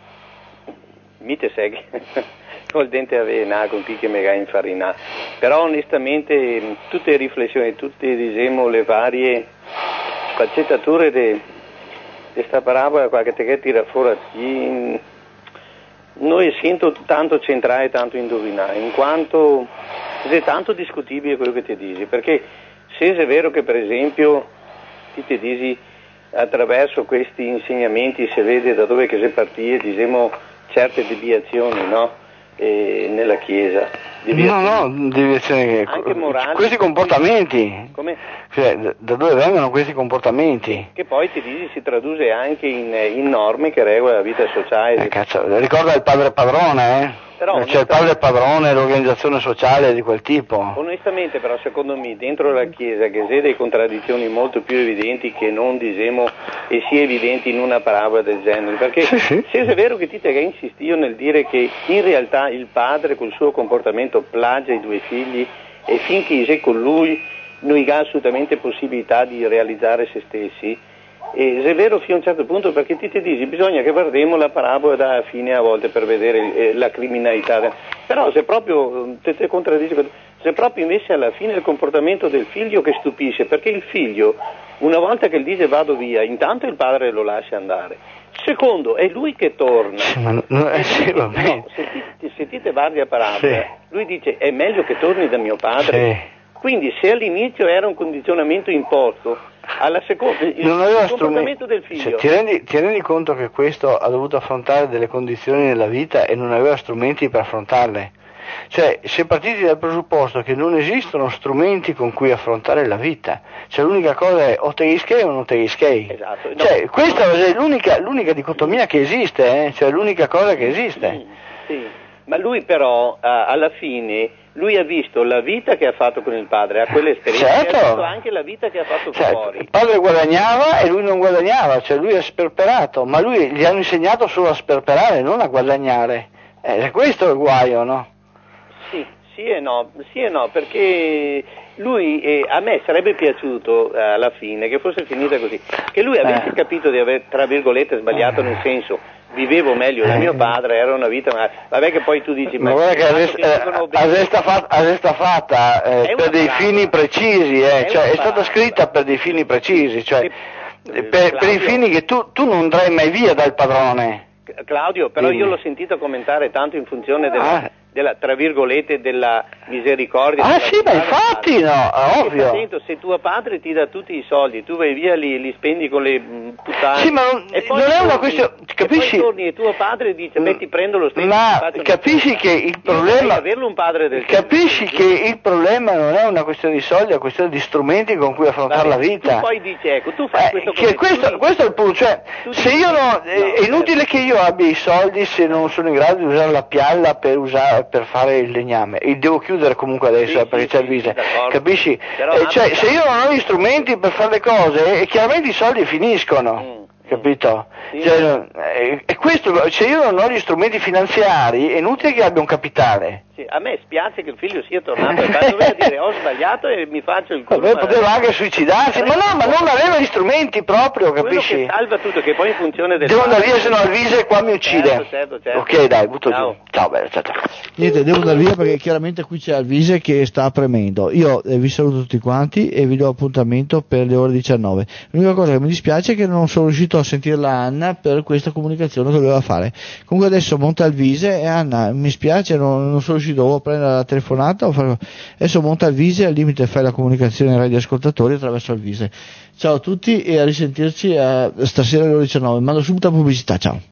D: Mite segui col dente avena, con chi che mega infarina. Però onestamente tutte le riflessioni, tutte diciamo le varie sfaccettature di questa parabola qua che te tira fuori noi sento tanto centrare, tanto indovinare, in quanto è tanto discutibile quello che ti dici, perché se è vero che per esempio ti dici attraverso questi insegnamenti si vede da dove che si partì, diciamo certe deviazioni, no? Nella Chiesa.
A: Deviazioni
D: anche morali.
A: Questi comportamenti.
D: Come?
A: Cioè, da dove vengono questi comportamenti?
D: Che poi ti dici si traduce anche in norme che regolano la vita sociale.
A: Ricorda il padre padrone,
D: Però,
A: c'è il padre padrone e l'organizzazione sociale di quel tipo.
D: Onestamente però secondo me dentro la Chiesa che c'è delle contraddizioni molto più evidenti che non diciamo e sia evidenti in una parabola del genere, perché se è vero che ti hai insistito nel dire che in realtà il padre col suo comportamento plagia i due figli e finché sei con lui non ha assolutamente possibilità di realizzare se stessi. E se è vero fino a un certo punto, perché ti dici bisogna che guardiamo la parabola da fine a volte per vedere la criminalità, però se proprio te contraddici, se proprio invece alla fine il comportamento del figlio che stupisce, perché il figlio una volta che gli dice vado via, intanto il padre lo lascia andare, secondo è lui che torna, se ti guardi a parabola, lui dice è meglio che torni da mio padre. Quindi se all'inizio era un condizionamento imposto, alla seconda il comportamento del figlio.
A: Cioè, ti rendi conto che questo ha dovuto affrontare delle condizioni nella vita e non aveva strumenti per affrontarle? Cioè, si è partiti dal presupposto che non esistono strumenti con cui affrontare la vita. Cioè, l'unica cosa è o te ischei o non te ischei.
D: Esatto.
A: Cioè, questa è l'unica dicotomia che esiste, cioè l'unica cosa che esiste.
D: Sì. Ma lui però, alla fine, lui ha visto la vita che ha fatto con il padre, ha quell'esperienza, e ha visto anche la vita che ha fatto fuori.
A: Il padre guadagnava e lui non guadagnava, cioè lui è sperperato, ma lui gli hanno insegnato solo a sperperare, non a guadagnare. Questo è il guaio, no?
D: Sì e no, perché lui, a me sarebbe piaciuto alla fine che fosse finita così, che lui avesse capito di aver, tra virgolette, sbagliato, nel senso, vivevo meglio da mio padre, era una vita, ma vabbè che poi tu dici...
A: Ma guarda che è fatta per dei fini precisi, cioè è stata scritta per dei fini precisi, cioè per i fini che tu non andrai mai via dal padrone.
D: Claudio, però io l'ho sentito commentare tanto in funzione della tra virgolette, della misericordia.
A: Ah sì, ma infatti no, ovvio.
D: Attento, se tuo padre ti dà tutti i soldi, tu vai via li spendi con le puttane.
A: Sì, ma non è una questione, capisci?
D: E poi torni e tuo padre dice, ti prendo lo stesso.
A: Ma capisci che il problema,
D: averlo un padre del
A: capisci che il problema non è una questione di soldi, è una questione di strumenti con cui affrontare la vita.
D: Tu poi dici, ecco, tu fai
A: questo è il punto, cioè, se io è inutile che io abbia i soldi se non sono in grado di usare la pialla per fare il legname, e devo chiudere comunque adesso perché c'è il Vise, capisci? Cioè, se io non ho gli strumenti per fare le cose, chiaramente i soldi finiscono. Capito?
D: Sì.
A: Cioè, è questo, se io non ho gli strumenti finanziari è inutile che abbia un capitale.
D: Sì, a me spiace che il figlio sia tornato a casa, doveva dire ho sbagliato e mi faccio il culo.
A: Poteva anche suicidarsi, ma non aveva gli strumenti proprio, capisci?
D: Quello che salva tutto, che poi in funzione del...
A: Devo andare via, se no il Vise qua mi uccide.
D: Certo.
A: Ok, dai, butto giù. Ciao, bello, ciao. Niente, devo andare via perché chiaramente qui c'è il Vise che sta premendo. Io vi saluto tutti quanti e vi do appuntamento per le ore 19. L'unica cosa che mi dispiace è che non sono riuscito a sentire la Anna per questa comunicazione che doveva fare. Comunque adesso monta il Vise e Anna, mi spiace, non sono riuscito, devo prendere la telefonata adesso monta il Vise e al limite fai la comunicazione ai radioascoltatori attraverso il Vise. Ciao a tutti e a risentirci stasera alle ore 19. Mando subito a pubblicità, ciao.